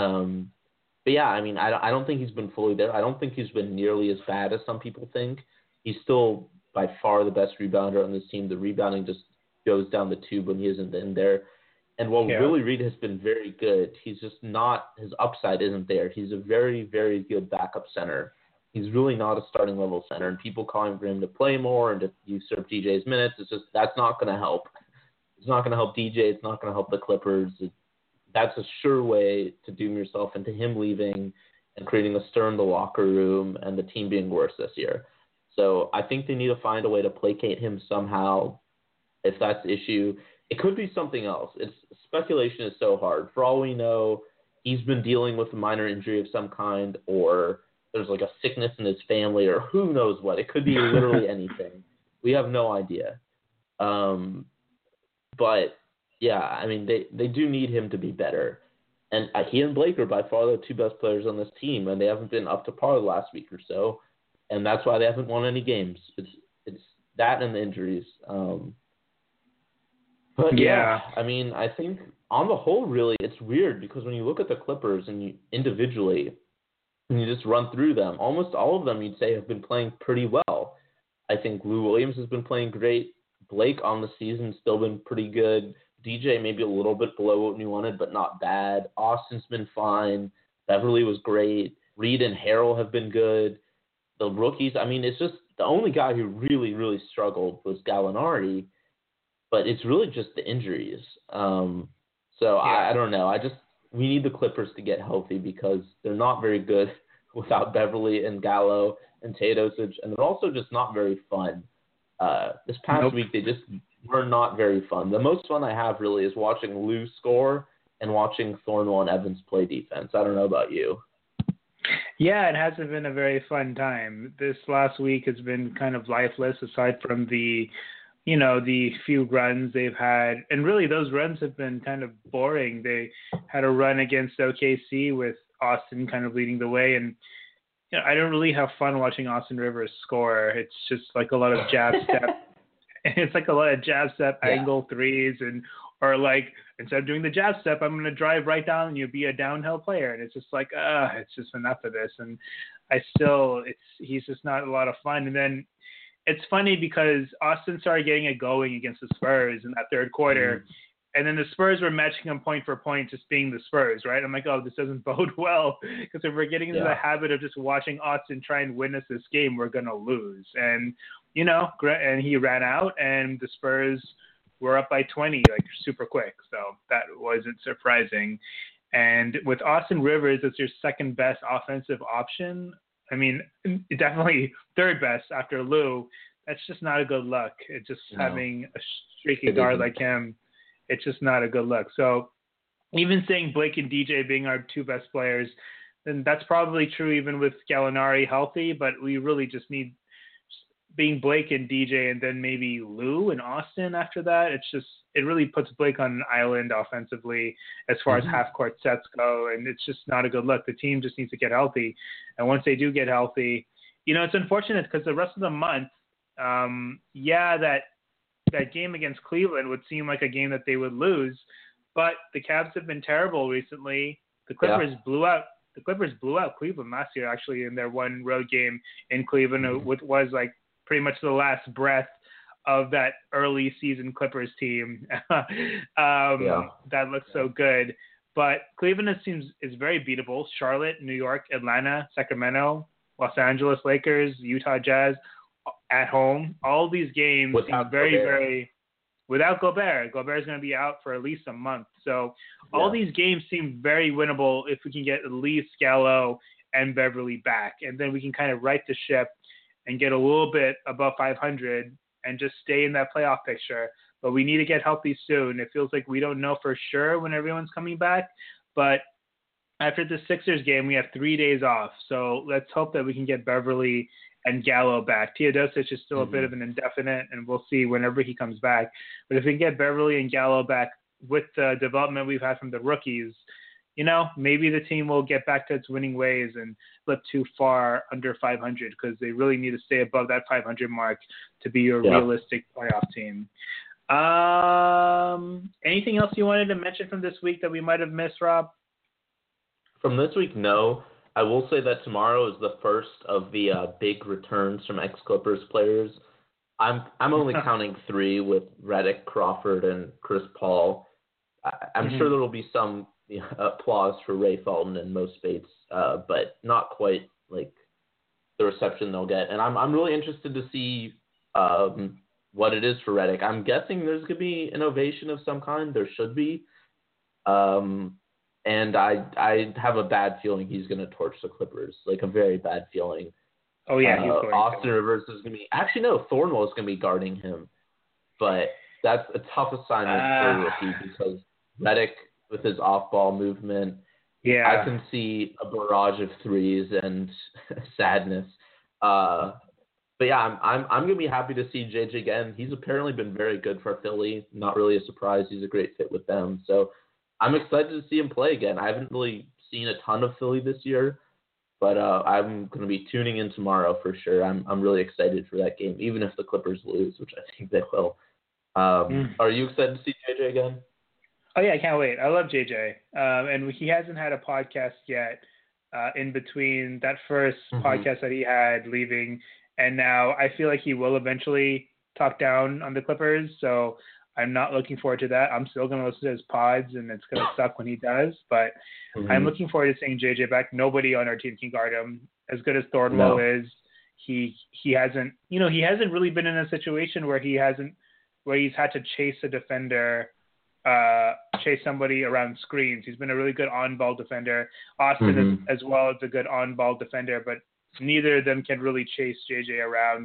But yeah, I mean, I don't think he's been fully there. I don't think he's been nearly as bad as some people think. He's still by far the best rebounder on this team. The rebounding just goes down the tube when he isn't in there. And while Willie Reed has been very good, he's just not – his upside isn't there. He's a very, very good backup center. He's really not a starting level center. And people calling for him to play more and to usurp DJ's minutes, it's just – that's not going to help. It's not going to help DJ. It's not going to help the Clippers. That's a sure way to doom yourself into him leaving and creating a stir in the locker room and the team being worse this year. So I think they need to find a way to placate him somehow if that's the issue. It could be something else. Speculation is so hard. For all we know, he's been dealing with a minor injury of some kind, or there's like a sickness in his family, or who knows what. It could be literally anything. We have no idea. But yeah, I mean, they do need him to be better. And he and Blake are by far the 2 best players on this team, and they haven't been up to par the last week or so. And that's why they haven't won any games. It's that and the injuries. But yeah, I mean, I think on the whole, really, it's weird because when you look at the Clippers and you individually, and you just run through them, almost all of them you'd say have been playing pretty well. I think Lou Williams has been playing great. Blake on the season still been pretty good. DJ maybe a little bit below what we wanted, but not bad. Austin's been fine. Beverly was great. Reed and Harrell have been good. The rookies, I mean, it's just the only guy who really, really struggled was Gallinari. But it's really just the injuries. I don't know. We need the Clippers to get healthy because they're not very good without Beverly and Gallo and Teodosic, and they're also just not very fun. This past week, they just were not very fun. The most fun I have really is watching Lou score and watching Thornwell and Evans play defense. I don't know about you. Yeah, it hasn't been a very fun time. This last week has been kind of lifeless aside from the few runs they've had. And really those runs have been kind of boring. They had a run against OKC with Austin kind of leading the way. And, I don't really have fun watching Austin Rivers score. It's just like a lot of jab step. It's like a lot of jab step angle threes or like instead of doing the jab step, I'm going to drive right down and you'll be a downhill player. And it's just like, it's just enough of this. And he's just not a lot of fun. And then it's funny because Austin started getting it going against the Spurs in that third quarter. And then the Spurs were matching him point for point, just being the Spurs, right? I'm like, oh, this doesn't bode well, because if we're getting into the habit of just watching Austin try and win us this game, we're gonna lose. And and he ran out, and the Spurs were up by 20, like super quick. So that wasn't surprising. And with Austin Rivers as your second best offensive option, I mean, definitely third best after Lou, that's just not a good look. It's just having a streaky guard like him, it's just not a good look. So even saying Blake and DJ being our two best players, then that's probably true even with Gallinari healthy, but we really just need being Blake and DJ and then maybe Lou and Austin after that. It really puts Blake on an island offensively as far as half-court sets go, and it's just not a good look. The team just needs to get healthy, and once they do get healthy, it's unfortunate because the rest of the month, that game against Cleveland would seem like a game that they would lose, but the Cavs have been terrible recently. The Clippers blew out Cleveland last year, actually, in their one road game in Cleveland, which was like pretty much the last breath of that early season Clippers team that looks so good. But Cleveland is very beatable. Charlotte, New York, Atlanta, Sacramento, Los Angeles Lakers, Utah Jazz at home. All these games seem very without Gobert. Gobert is going to be out for at least a month. So all these games seem very winnable if we can get at least Gallo and Beverly back. And then we can kind of right the ship and get a little bit above 500 and just stay in that playoff picture. But we need to get healthy soon. It feels like we don't know for sure when everyone's coming back. But after the Sixers game, we have 3 days off. So let's hope that we can get Beverly and Gallo back. Teodosic is still a bit of an indefinite, and we'll see whenever he comes back. But if we can get Beverly and Gallo back with the development we've had from the rookies, maybe the team will get back to its winning ways and slip too far under 500 because they really need to stay above that 500 mark to be a realistic playoff team. Anything else you wanted to mention from this week that we might have missed, Rob? From this week, no. I will say that tomorrow is the first of the big returns from ex-Clippers players. I'm only counting 3 with Redick, Crawford, and Chris Paul. I'm sure there will be some applause for Ray Felton and Mo Spates, but not quite like the reception they'll get. And I'm really interested to see what it is for Redick. I'm guessing there's going to be an ovation of some kind. There should be. And I have a bad feeling he's going to torch the Clippers, like a very bad feeling. Oh, yeah. He's going Austin Rivers is going to be – actually, no, Thornwell is going to be guarding him. But that's a tough assignment for a rookie because Redick, with his off-ball movement, I can see a barrage of threes and sadness. But, yeah, I'm going to be happy to see JJ again. He's apparently been very good for Philly. Not really a surprise. He's a great fit with them. So I'm excited to see him play again. I haven't really seen a ton of Philly this year, but I'm going to be tuning in tomorrow for sure. I'm really excited for that game, even if the Clippers lose, which I think they will. Are you excited to see JJ again? Oh, yeah, I can't wait. I love JJ. And he hasn't had a podcast yet in between that first podcast that he had leaving, and now I feel like he will eventually talk down on the Clippers, so I'm not looking forward to that. I'm still going to listen to his pods, and it's going to suck when he does. But I'm looking forward to seeing JJ back. Nobody on our team can guard him. As good as Thornwell is, he hasn't really been in a situation where he's had to chase a defender, chase somebody around screens. He's been a really good on-ball defender. Austin is as well as a good on-ball defender, but neither of them can really chase JJ around.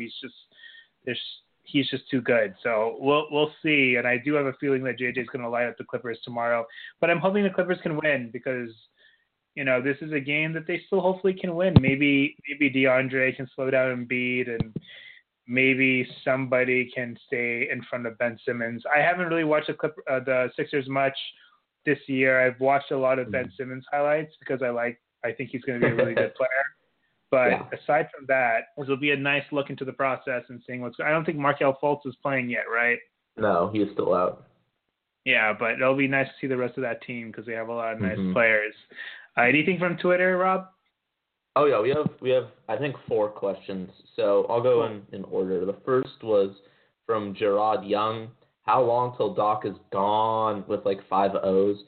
He's just too good. So we'll see. And I do have a feeling that JJ is going to light up the Clippers tomorrow. But I'm hoping the Clippers can win because, this is a game that they still hopefully can win. Maybe DeAndre can slow down Embiid, and maybe somebody can stay in front of Ben Simmons. I haven't really watched the Sixers much this year. I've watched a lot of Ben Simmons highlights because I think he's going to be a really good player. But aside from that, this will be a nice look into the process and seeing what's going on. I don't think Markelle Fultz is playing yet, right? No, he's still out. Yeah, but it'll be nice to see the rest of that team because they have a lot of nice players. Anything from Twitter, Rob? Oh, yeah, we have I think 4 questions. So I'll go in order. The first was from Gerard Young. how long till Doc is gone with like 5 O's.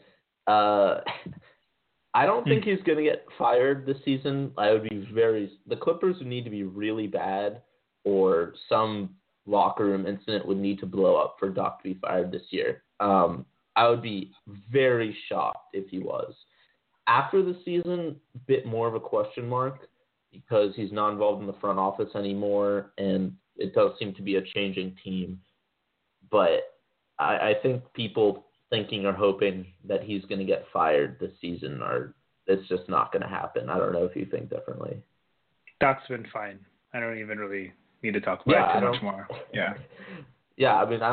I don't think he's going to get fired this season. The Clippers would need to be really bad, or some locker room incident would need to blow up for Doc to be fired this year. I would be very shocked if he was. After the season, a bit more of a question mark because he's not involved in the front office anymore, and it does seem to be a changing team. But I think people thinking or hoping that he's going to get fired this season, it's just not going to happen. I don't know if you think differently. Doc's been fine. I don't even really need to talk about it too much more. Yeah. Yeah, I mean,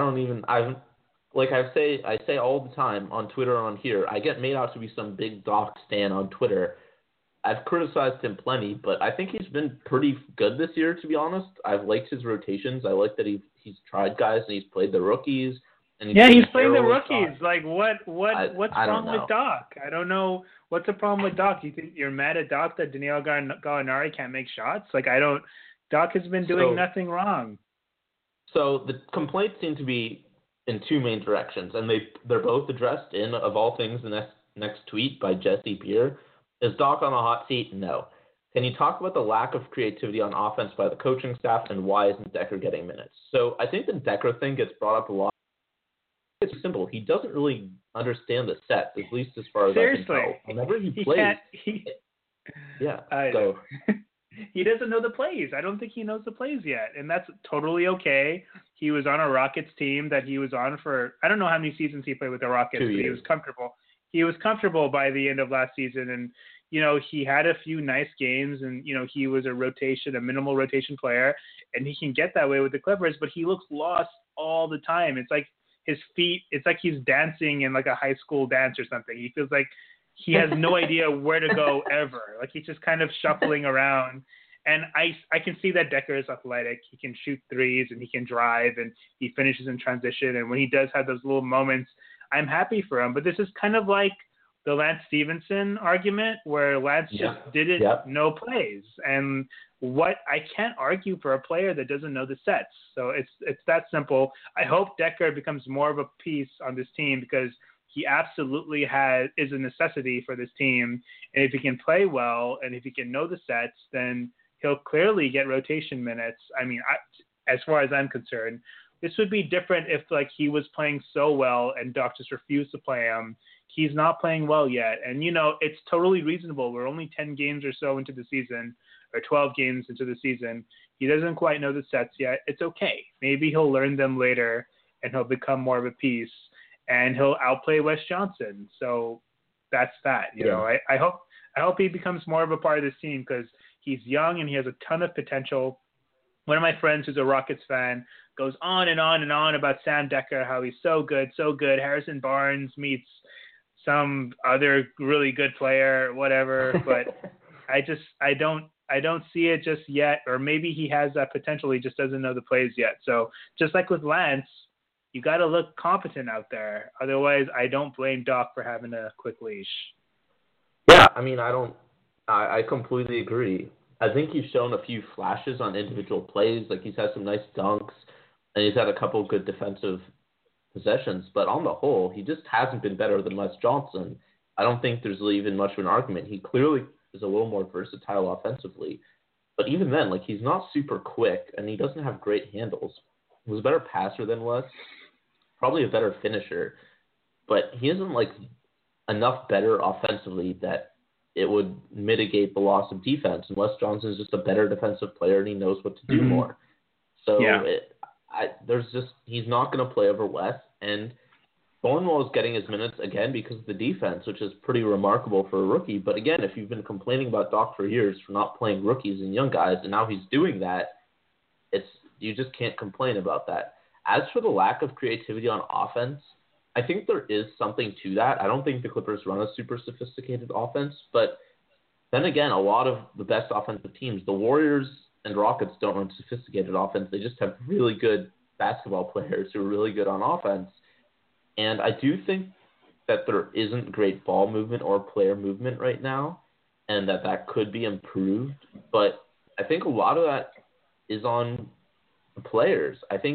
I say all the time on Twitter and on here, I get made out to be some big Doc stan on Twitter. I've criticized him plenty, but I think he's been pretty good this year, to be honest. I've liked his rotations. I like that he's tried guys and he's played the rookies. And he's playing the rookies. Like, what's wrong with Doc? I don't know. What's the problem with Doc? You think you're mad at Doc that Danilo Gallinari can't make shots? Like, Doc has been doing nothing wrong. So the complaints seem to be in two main directions, and they're both addressed in, of all things, the next tweet by Jesse Beer. Is Doc on the hot seat? No. Can you talk about the lack of creativity on offense by the coaching staff, and why isn't Decker getting minutes? So I think the Decker thing gets brought up a lot. It's simple. He doesn't really understand the set, at least as far as I can tell. Whenever he plays, go. He doesn't know the plays. I don't think he knows the plays yet, and that's totally okay. He was on a Rockets team that he was on for, I don't know how many seasons he played with the Rockets, but he was comfortable. He was comfortable by the end of last season, and he had a few nice games, and he was a minimal rotation player, and he can get that way with the Clippers, but he looks lost all the time. It's like his feet, it's like he's dancing in like a high school dance or something. He feels like he has no idea where to go ever. Like he's just kind of shuffling around. And I can see that Decker is athletic. He can shoot threes and he can drive and he finishes in transition. And when he does have those little moments, I'm happy for him. But this is kind of like the Lance Stevenson argument where Lance just didn't know plays. And I can't argue for a player that doesn't know the sets. So it's that simple. I hope Decker becomes more of a piece on this team because he absolutely is a necessity for this team. And if he can play well and if he can know the sets, then he'll clearly get rotation minutes. I mean, as far as I'm concerned, this would be different if like he was playing so well and Doc just refused to play him. He's not playing well yet. And, it's totally reasonable. We're only 10 games or so into the season or 12 games into the season. He doesn't quite know the sets yet. It's okay. Maybe he'll learn them later and he'll become more of a piece and he'll outplay Wes Johnson. So that's that. I hope he becomes more of a part of this team because he's young and he has a ton of potential. One of my friends who's a Rockets fan goes on and on and on about Sam Decker, how he's so good. Harrison Barnes meets some other really good player, whatever. But I don't see it just yet. Or maybe he has that potential. He just doesn't know the plays yet. So just like with Lance, you got to look competent out there. Otherwise, I don't blame Doc for having a quick leash. Yeah, I mean, I completely agree. I think he's shown a few flashes on individual plays. Like he's had some nice dunks and he's had a couple of good defensive possessions. But on the whole, he just hasn't been better than Wes Johnson. I don't think there's even much of an argument. He clearly is a little more versatile offensively. But even then, like he's not super quick and he doesn't have great handles. He was a better passer than Wes, probably a better finisher. But he isn't like enough better offensively that it would mitigate the loss of defense. And Wes Johnson is just a better defensive player, and he knows what to do more. So he's not going to play over Wes. And Thornwell is getting his minutes again because of the defense, which is pretty remarkable for a rookie. But again, if you've been complaining about Doc for years for not playing rookies and young guys, and now he's doing that, you just can't complain about that. As for the lack of creativity on offense, I think there is something to that. I don't think the Clippers run a super sophisticated offense, but then again, a lot of the best offensive teams, the Warriors and Rockets, don't run sophisticated offense. They just have really good basketball players who are really good on offense. And I do think that there isn't great ball movement or player movement right now, and that could be improved. But I think a lot of that is on the players. I think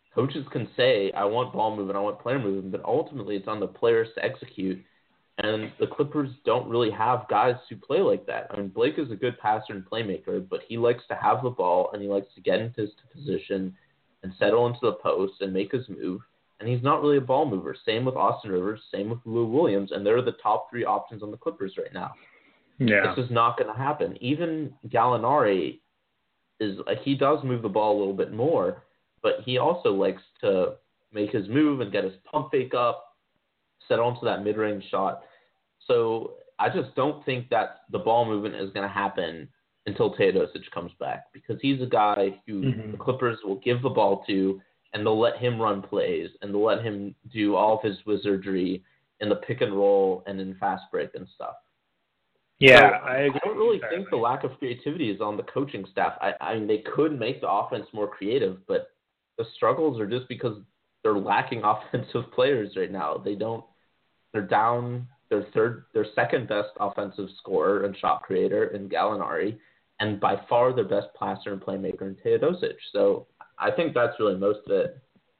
coaches can say, I want ball movement, I want player movement, but ultimately it's on the players to execute. And the Clippers don't really have guys who play like that. I mean, Blake is a good passer and playmaker, but he likes to have the ball and he likes to get into his position and settle into the post and make his move. And he's not really a ball mover. Same with Austin Rivers, same with Lou Williams, and they're the top 3 options on the Clippers right now. Yeah. This is not going to happen. Even Gallinari he does move the ball a little bit more, but he also likes to make his move and get his pump fake up, settle into that mid-range shot. So I just don't think that the ball movement is going to happen until Teodosic comes back, because he's a guy who the Clippers will give the ball to, and they'll let him run plays, and they'll let him do all of his wizardry in the pick and roll and in fast break and stuff. Yeah, so I don't really think the lack of creativity is on the coaching staff. I mean, they could make the offense more creative, but the struggles are just because they're lacking offensive players right now. They're down their second best offensive scorer and shot creator in Gallinari, and by far their best passer and playmaker in Teodosic. So I think that's really most of it.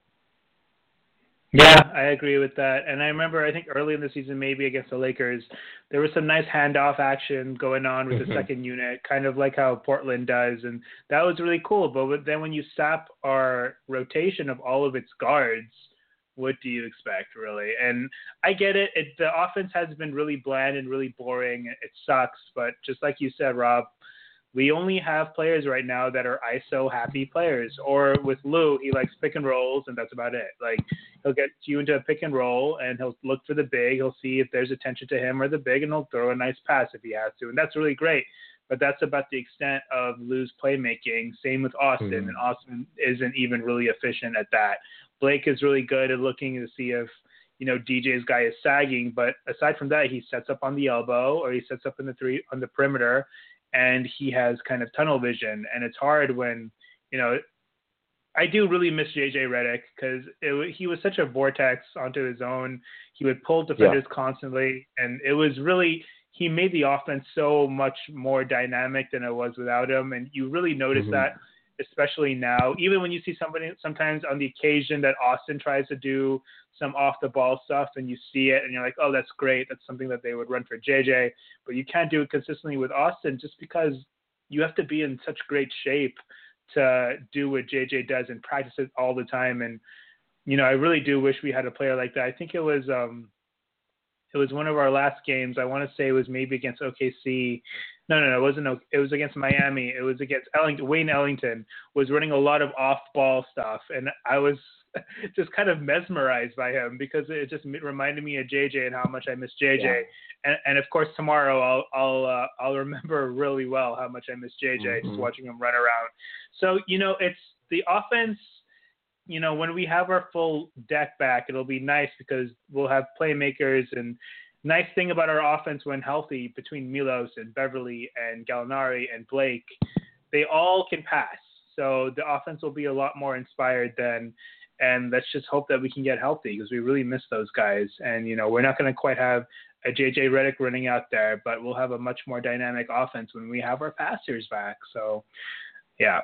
Yeah, I agree with that. And I remember, I think early in the season, maybe against the Lakers, there was some nice handoff action going on with the second unit, kind of like how Portland does. And that was really cool. But then when you sap our rotation of all of its guards, what do you expect, really? And I get it. The offense has been really bland and really boring. It sucks. But just like you said, Rob, we only have players right now that are ISO happy players. Or with Lou, he likes pick and rolls, and that's about it. Like, he'll get you into a pick and roll, and he'll look for the big. He'll see if there's attention to him or the big, and he'll throw a nice pass if he has to. And that's really great. But that's about the extent of Lou's playmaking. Same with Austin, and Austin isn't even really efficient at that. Blake is really good at looking to see if, DJ's guy is sagging. But aside from that, he sets up on the elbow, or he sets up on the perimeter, and he has kind of tunnel vision. And it's hard when, I do really miss JJ Redick, because he was such a vortex onto his own. He would pull defenders constantly, and it was really, he made the offense so much more dynamic than it was without him. And you really notice that, especially now, even when you see somebody sometimes on the occasion that Austin tries to do some off the ball stuff, and you see it and you're like, oh, that's great. That's something that they would run for JJ, but you can't do it consistently with Austin, just because you have to be in such great shape to do what JJ does and practice it all the time. And, I really do wish we had a player like that. I think it was one of our last games. I want to say it was maybe against OKC. No, it wasn't. It was against Miami. It was against Ellington. Wayne Ellington was running a lot of off-ball stuff, and I was just kind of mesmerized by him, because it just reminded me of JJ and how much I miss JJ. Yeah. And of course, tomorrow I'll remember really well how much I miss JJ just watching him run around. So it's the offense. When we have our full deck back, it'll be nice, because we'll have playmakers. And nice thing about our offense when healthy, between Milos and Beverly and Gallinari and Blake, they all can pass. So the offense will be a lot more inspired then. And let's just hope that we can get healthy, because we really miss those guys. And, we're not going to quite have a JJ Redick running out there, but we'll have a much more dynamic offense when we have our passers back. So, yeah.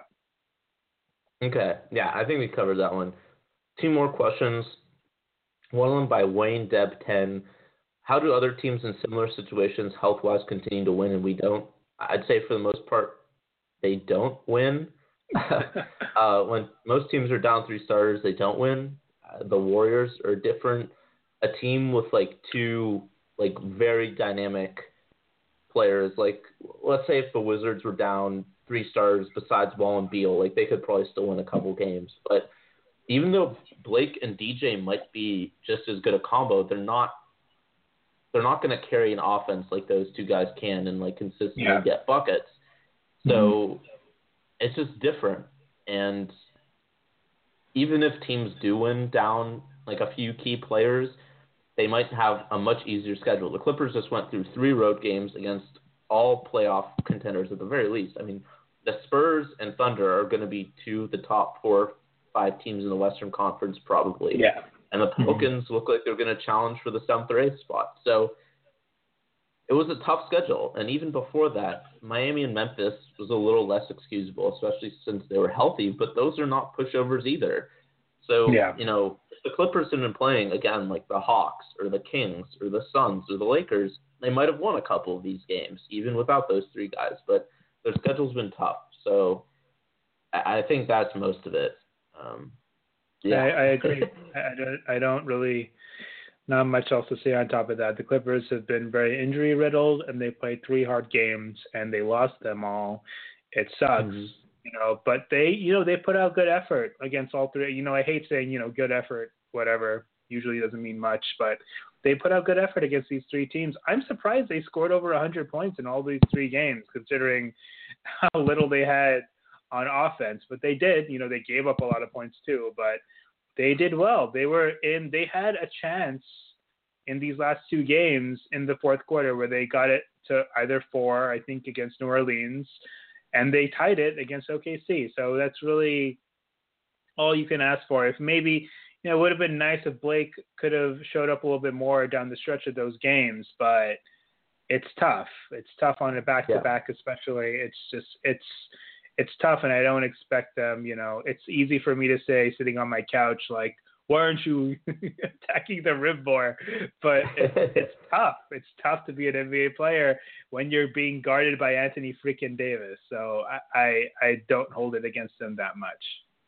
Okay. Yeah, I think we covered that one. 2 more questions. One of them by Wayne Deb 10. How do other teams in similar situations health-wise continue to win and we don't? I'd say for the most part, they don't win. When most teams are down 3 starters, they don't win. The Warriors are different. A team with 2 very dynamic players, let's say if the Wizards were down 3 starters besides Wall and Beal, they could probably still win a couple games. But even though Blake and DJ might be just as good a combo, they're not going to carry an offense like those 2 guys can and consistently get buckets. So it's just different. And even if teams do win down a few key players, they might have a much easier schedule. The Clippers just went through 3 road games against all playoff contenders at the very least. I mean, the Spurs and Thunder are going to be 2 of the top 4 or 5 teams in the Western Conference probably. Yeah. And the Pelicans look like they're going to challenge for the 7th or 8th spot. So it was a tough schedule. And even before that, Miami and Memphis was a little less excusable, especially since they were healthy. But those are not pushovers either. So, Yeah. if the Clippers had been playing, again, like the Hawks or the Kings or the Suns or the Lakers, they might have won a couple of these games, even without those three guys. But their schedule's been tough. So I think that's most of it. Yeah. I agree. I don't really, not much else to say on top of that. The Clippers have been very injury riddled, and they played 3 hard games, and they lost them all. It sucks, Mhm. but they put out good effort against all 3. I hate saying, good effort, whatever, usually doesn't mean much, but they put out good effort against these 3 teams. I'm surprised they scored over 100 points in all these 3 games, considering how little they had on offense, but they did. They gave up a lot of points too, but they did well. They had a chance in these last 2 games in the fourth quarter where they got it to either 4, I think, against New Orleans, and they tied it against OKC. So that's really all you can ask for. If maybe, it would have been nice if Blake could have showed up a little bit more down the stretch of those games, but it's tough. It's tough on a back-to-back, especially. It's tough, and I don't expect them, it's easy for me to say sitting on my couch, like, why aren't you attacking the rim more? But it's tough. It's tough to be an NBA player when you're being guarded by Anthony freaking Davis. So I don't hold it against them that much.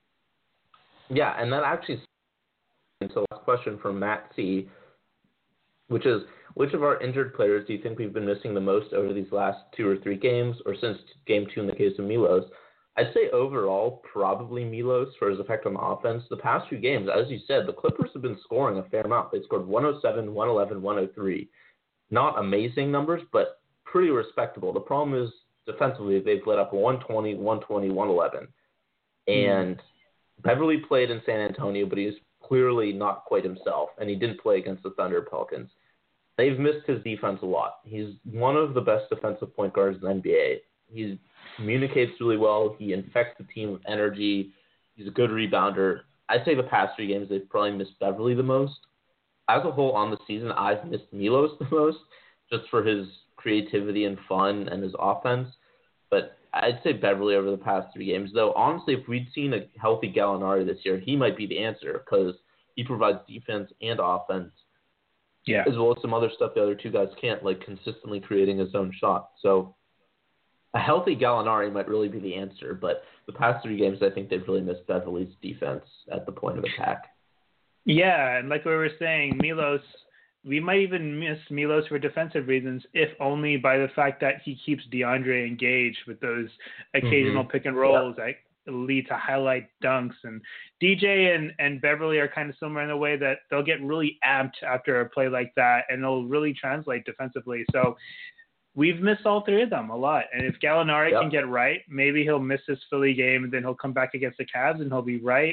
Yeah, and that actually into the last question from Matt C., which is, which of our injured players do you think we've been missing the most over these last 2 or 3 games, or since game 2 in the case of Milos? I'd say overall, probably Milos for his effect on the offense. The past few games, as you said, the Clippers have been scoring a fair amount. They scored 107, 111, 103. Not amazing numbers, but pretty respectable. The problem is, defensively, they've let up 120, 120, 111. And Beverly played in San Antonio, but he's clearly not quite himself, and he didn't play against the Thunder Pelicans. They've missed his defense a lot. He's one of the best defensive point guards in the NBA. He communicates really well. He infects the team with energy. He's a good rebounder. I'd say the past 3 games, they've probably missed Beverly the most. As a whole on the season, I've missed Milos the most, just for his creativity and fun and his offense. But I'd say Beverly over the past 3 games. Though, honestly, if we'd seen a healthy Gallinari this year, he might be the answer because he provides defense and offense, as well as some other stuff the other 2 guys can't, like consistently creating his own shot. So a healthy Gallinari might really be the answer. But the past 3 games, I think they've really missed Beverly's defense at the point of attack. Yeah, and like we were saying, Milos, we might even miss Milos for defensive reasons, if only by the fact that he keeps DeAndre engaged with those occasional pick and rolls that lead to highlight dunks. And DJ and Beverly are kind of similar in the way that they'll get really amped after a play like that, and they'll really translate defensively. So we've missed all 3 of them a lot. And if Gallinari can get right, maybe he'll miss this Philly game, and then he'll come back against the Cavs, and he'll be right.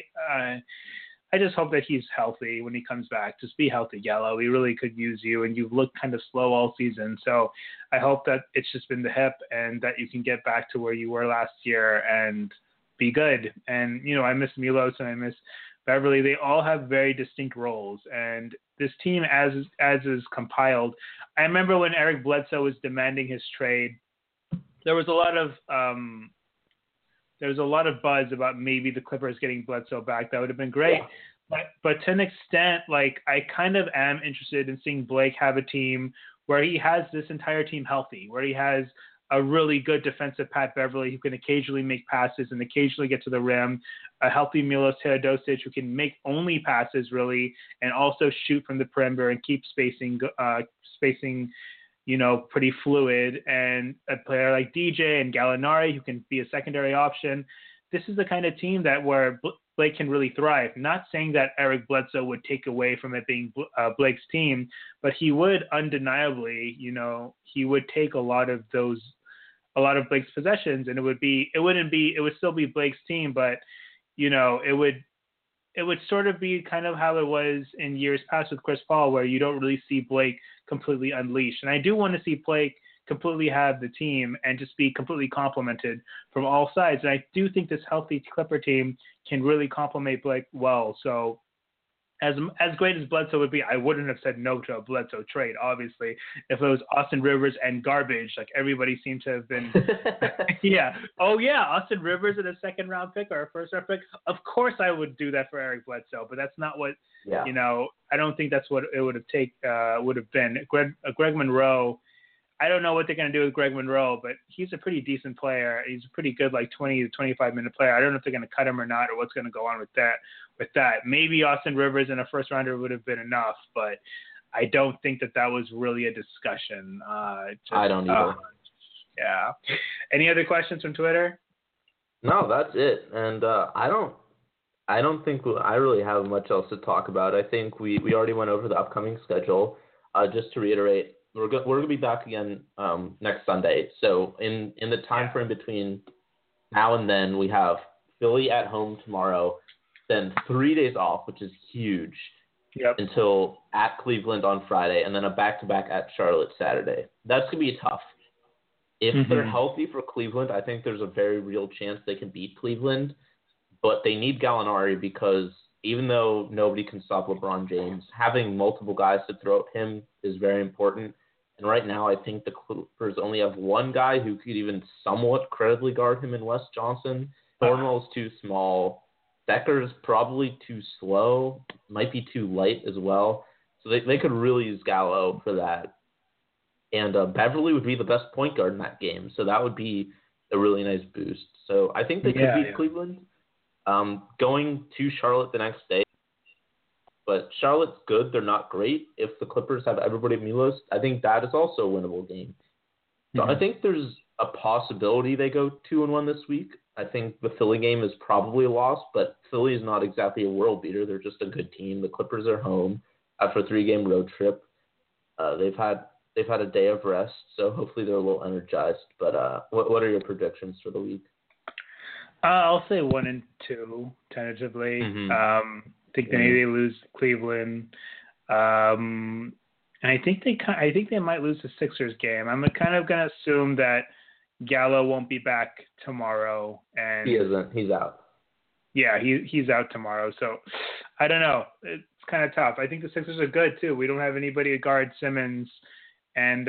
I just hope that he's healthy when he comes back. Just be healthy, Gallo. We really could use you, and you've looked kind of slow all season. So I hope that it's just been the hip and that you can get back to where you were last year and be good. And, I miss Milos and I miss Beverly. They all have very distinct roles. And this team, as is compiled, I remember when Eric Bledsoe was demanding his trade, there was a lot of buzz about maybe the Clippers getting Bledsoe back. That would have been great. Yeah. But to an extent, like, I kind of am interested in seeing Blake have a team where he has this entire team healthy, where he has a really good defensive Pat Beverly who can occasionally make passes and occasionally get to the rim, a healthy Milos Teodosic who can make only passes really and also shoot from the perimeter and keep spacing pretty fluid, and a player like DJ and Gallinari who can be a secondary option. This is the kind of team that where Blake can really thrive. Not saying that Eric Bledsoe would take away from it being Blake's team, but he would undeniably, he would take a lot of Blake's possessions, and it would still be Blake's team, but it would sort of be kind of how it was in years past with Chris Paul, where you don't really see Blake completely unleashed. And I do want to see Blake completely have the team and just be completely complemented from all sides. And I do think this healthy Clipper team can really complement Blake well. So as great as Bledsoe would be, I wouldn't have said no to a Bledsoe trade, obviously. If it was Austin Rivers and garbage, like everybody seemed to have been, yeah. Oh, yeah, Austin Rivers and a second-round pick or a first-round pick. Of course I would do that for Eric Bledsoe, but that's not what, Yeah. you know, I don't think that's what it would have been. Greg Monroe, I don't know what they're going to do with Greg Monroe, but he's a pretty decent player. He's a pretty good, like 20 to 25-minute player. I don't know if they're going to cut him or not, or what's going to go on with that. Maybe Austin Rivers and a first rounder would have been enough, but I don't think that was really a discussion. I don't either. Yeah. Any other questions from Twitter? No, that's it. And I don't think I really have much else to talk about. I think we already went over the upcoming schedule. Just to reiterate, we're going to be back again next Sunday. So in the time frame between now and then, we have Philly at home tomorrow, then 3 days off, which is huge, until at Cleveland on Friday, and then a back-to-back at Charlotte Saturday. That's going to be tough. If they're healthy for Cleveland, I think there's a very real chance they can beat Cleveland, but they need Gallinari because even though nobody can stop LeBron James, having multiple guys to throw at him is very important. And right now, I think the Clippers only have one guy who could even somewhat credibly guard him in Wes Johnson. Thornwell's too small. Decker's probably too slow, might be too light as well. So they could really use Gallo for that. And Beverly would be the best point guard in that game, so that would be a really nice boost. So I think they could beat Cleveland. Going to Charlotte the next day, but Charlotte's good. They're not great. If the Clippers have everybody Milos, I think that is also a winnable game. So I think there's a possibility they go 2-1 this week. I think the Philly game is probably a loss, but Philly is not exactly a world beater. They're just a good team. The Clippers are home after a 3-game road trip. They've had a day of rest, so hopefully they're a little energized. But what are your predictions for the week? I'll say 1-2 tentatively. I think maybe they lose Cleveland, and I think they might lose the Sixers game. I'm kind of going to assume that Gallo won't be back tomorrow, and he isn't. He's out. Yeah, he's out tomorrow. So I don't know. It's kind of tough. I think the Sixers are good too. We don't have anybody to guard Simmons, and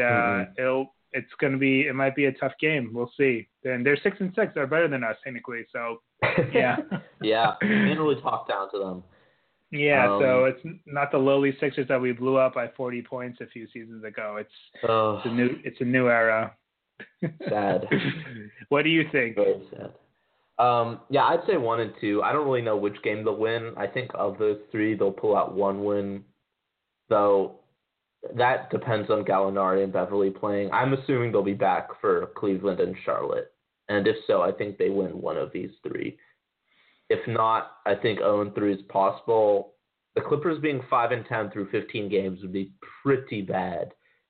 it might be a tough game. We'll see. Then they're 6-6. They're better than us technically. So yeah, yeah. Can't really talk down to them. Yeah, so it's not the lowly Sixers that we blew up by 40 points a few seasons ago. It's a new era. Sad. What do you think? Very sad. Yeah, I'd say 1-2. I don't really know which game they'll win. I think of those three, they'll pull out one win. Though that depends on Gallinari and Beverly playing. I'm assuming they'll be back for Cleveland and Charlotte. And if so, I think they win one of these three. If not, I think 0-3 is possible. The Clippers being 5-10 through 15 games would be pretty bad.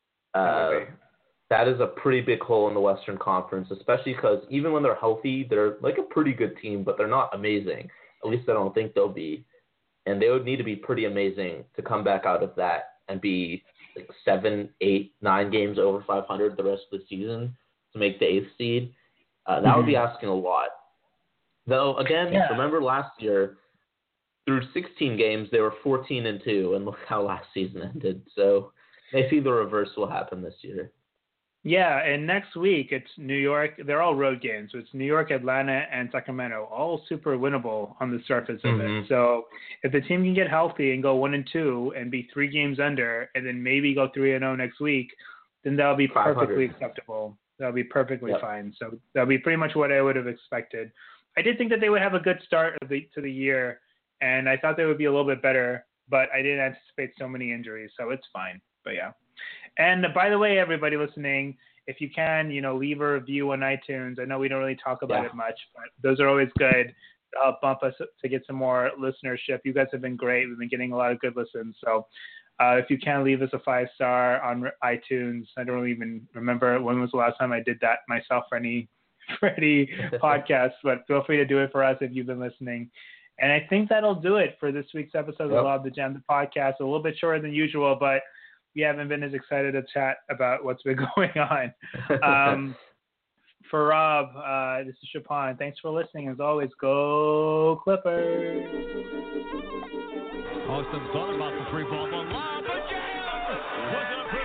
That is a pretty big hole in the Western Conference, especially because even when they're healthy, they're like a pretty good team, but they're not amazing. At least I don't think they'll be. And they would need to be pretty amazing to come back out of that and be like 7, 8, 9 games over 500 the rest of the season to make the 8th seed. That would be asking a lot. Though, again, remember last year, through 16 games, they were 14-2, and look how last season ended. So maybe the reverse will happen this year. Yeah, and next week it's New York. They're all road games. So it's New York, Atlanta, and Sacramento, all super winnable on the surface of it. So if the team can get healthy and go 1-2 and be 3 games under, and then maybe go 3-0 next week, then that'll be perfectly acceptable. That'll be perfectly fine. So that'll be pretty much what I would have expected. I did think that they would have a good start to the year, and I thought they would be a little bit better, but I didn't anticipate so many injuries, so it's fine. But yeah. And by the way, everybody listening, if you can, leave a review on iTunes. I know we don't really talk about it much, but those are always good to help bump us to get some more listenership. You guys have been great. We've been getting a lot of good listens. So if you can, leave us a 5-star on iTunes. I don't even remember when was the last time I did that myself for any podcast, but feel free to do it for us if you've been listening. And I think that'll do it for this week's episode of Lob the Jam, the podcast. A little bit shorter than usual, but we haven't been as excited to chat about what's been going on. For Rob, this is Chapon. Thanks for listening. As always, go Clippers. Austin thought about the 3-ball, but lob, but jam! Was it a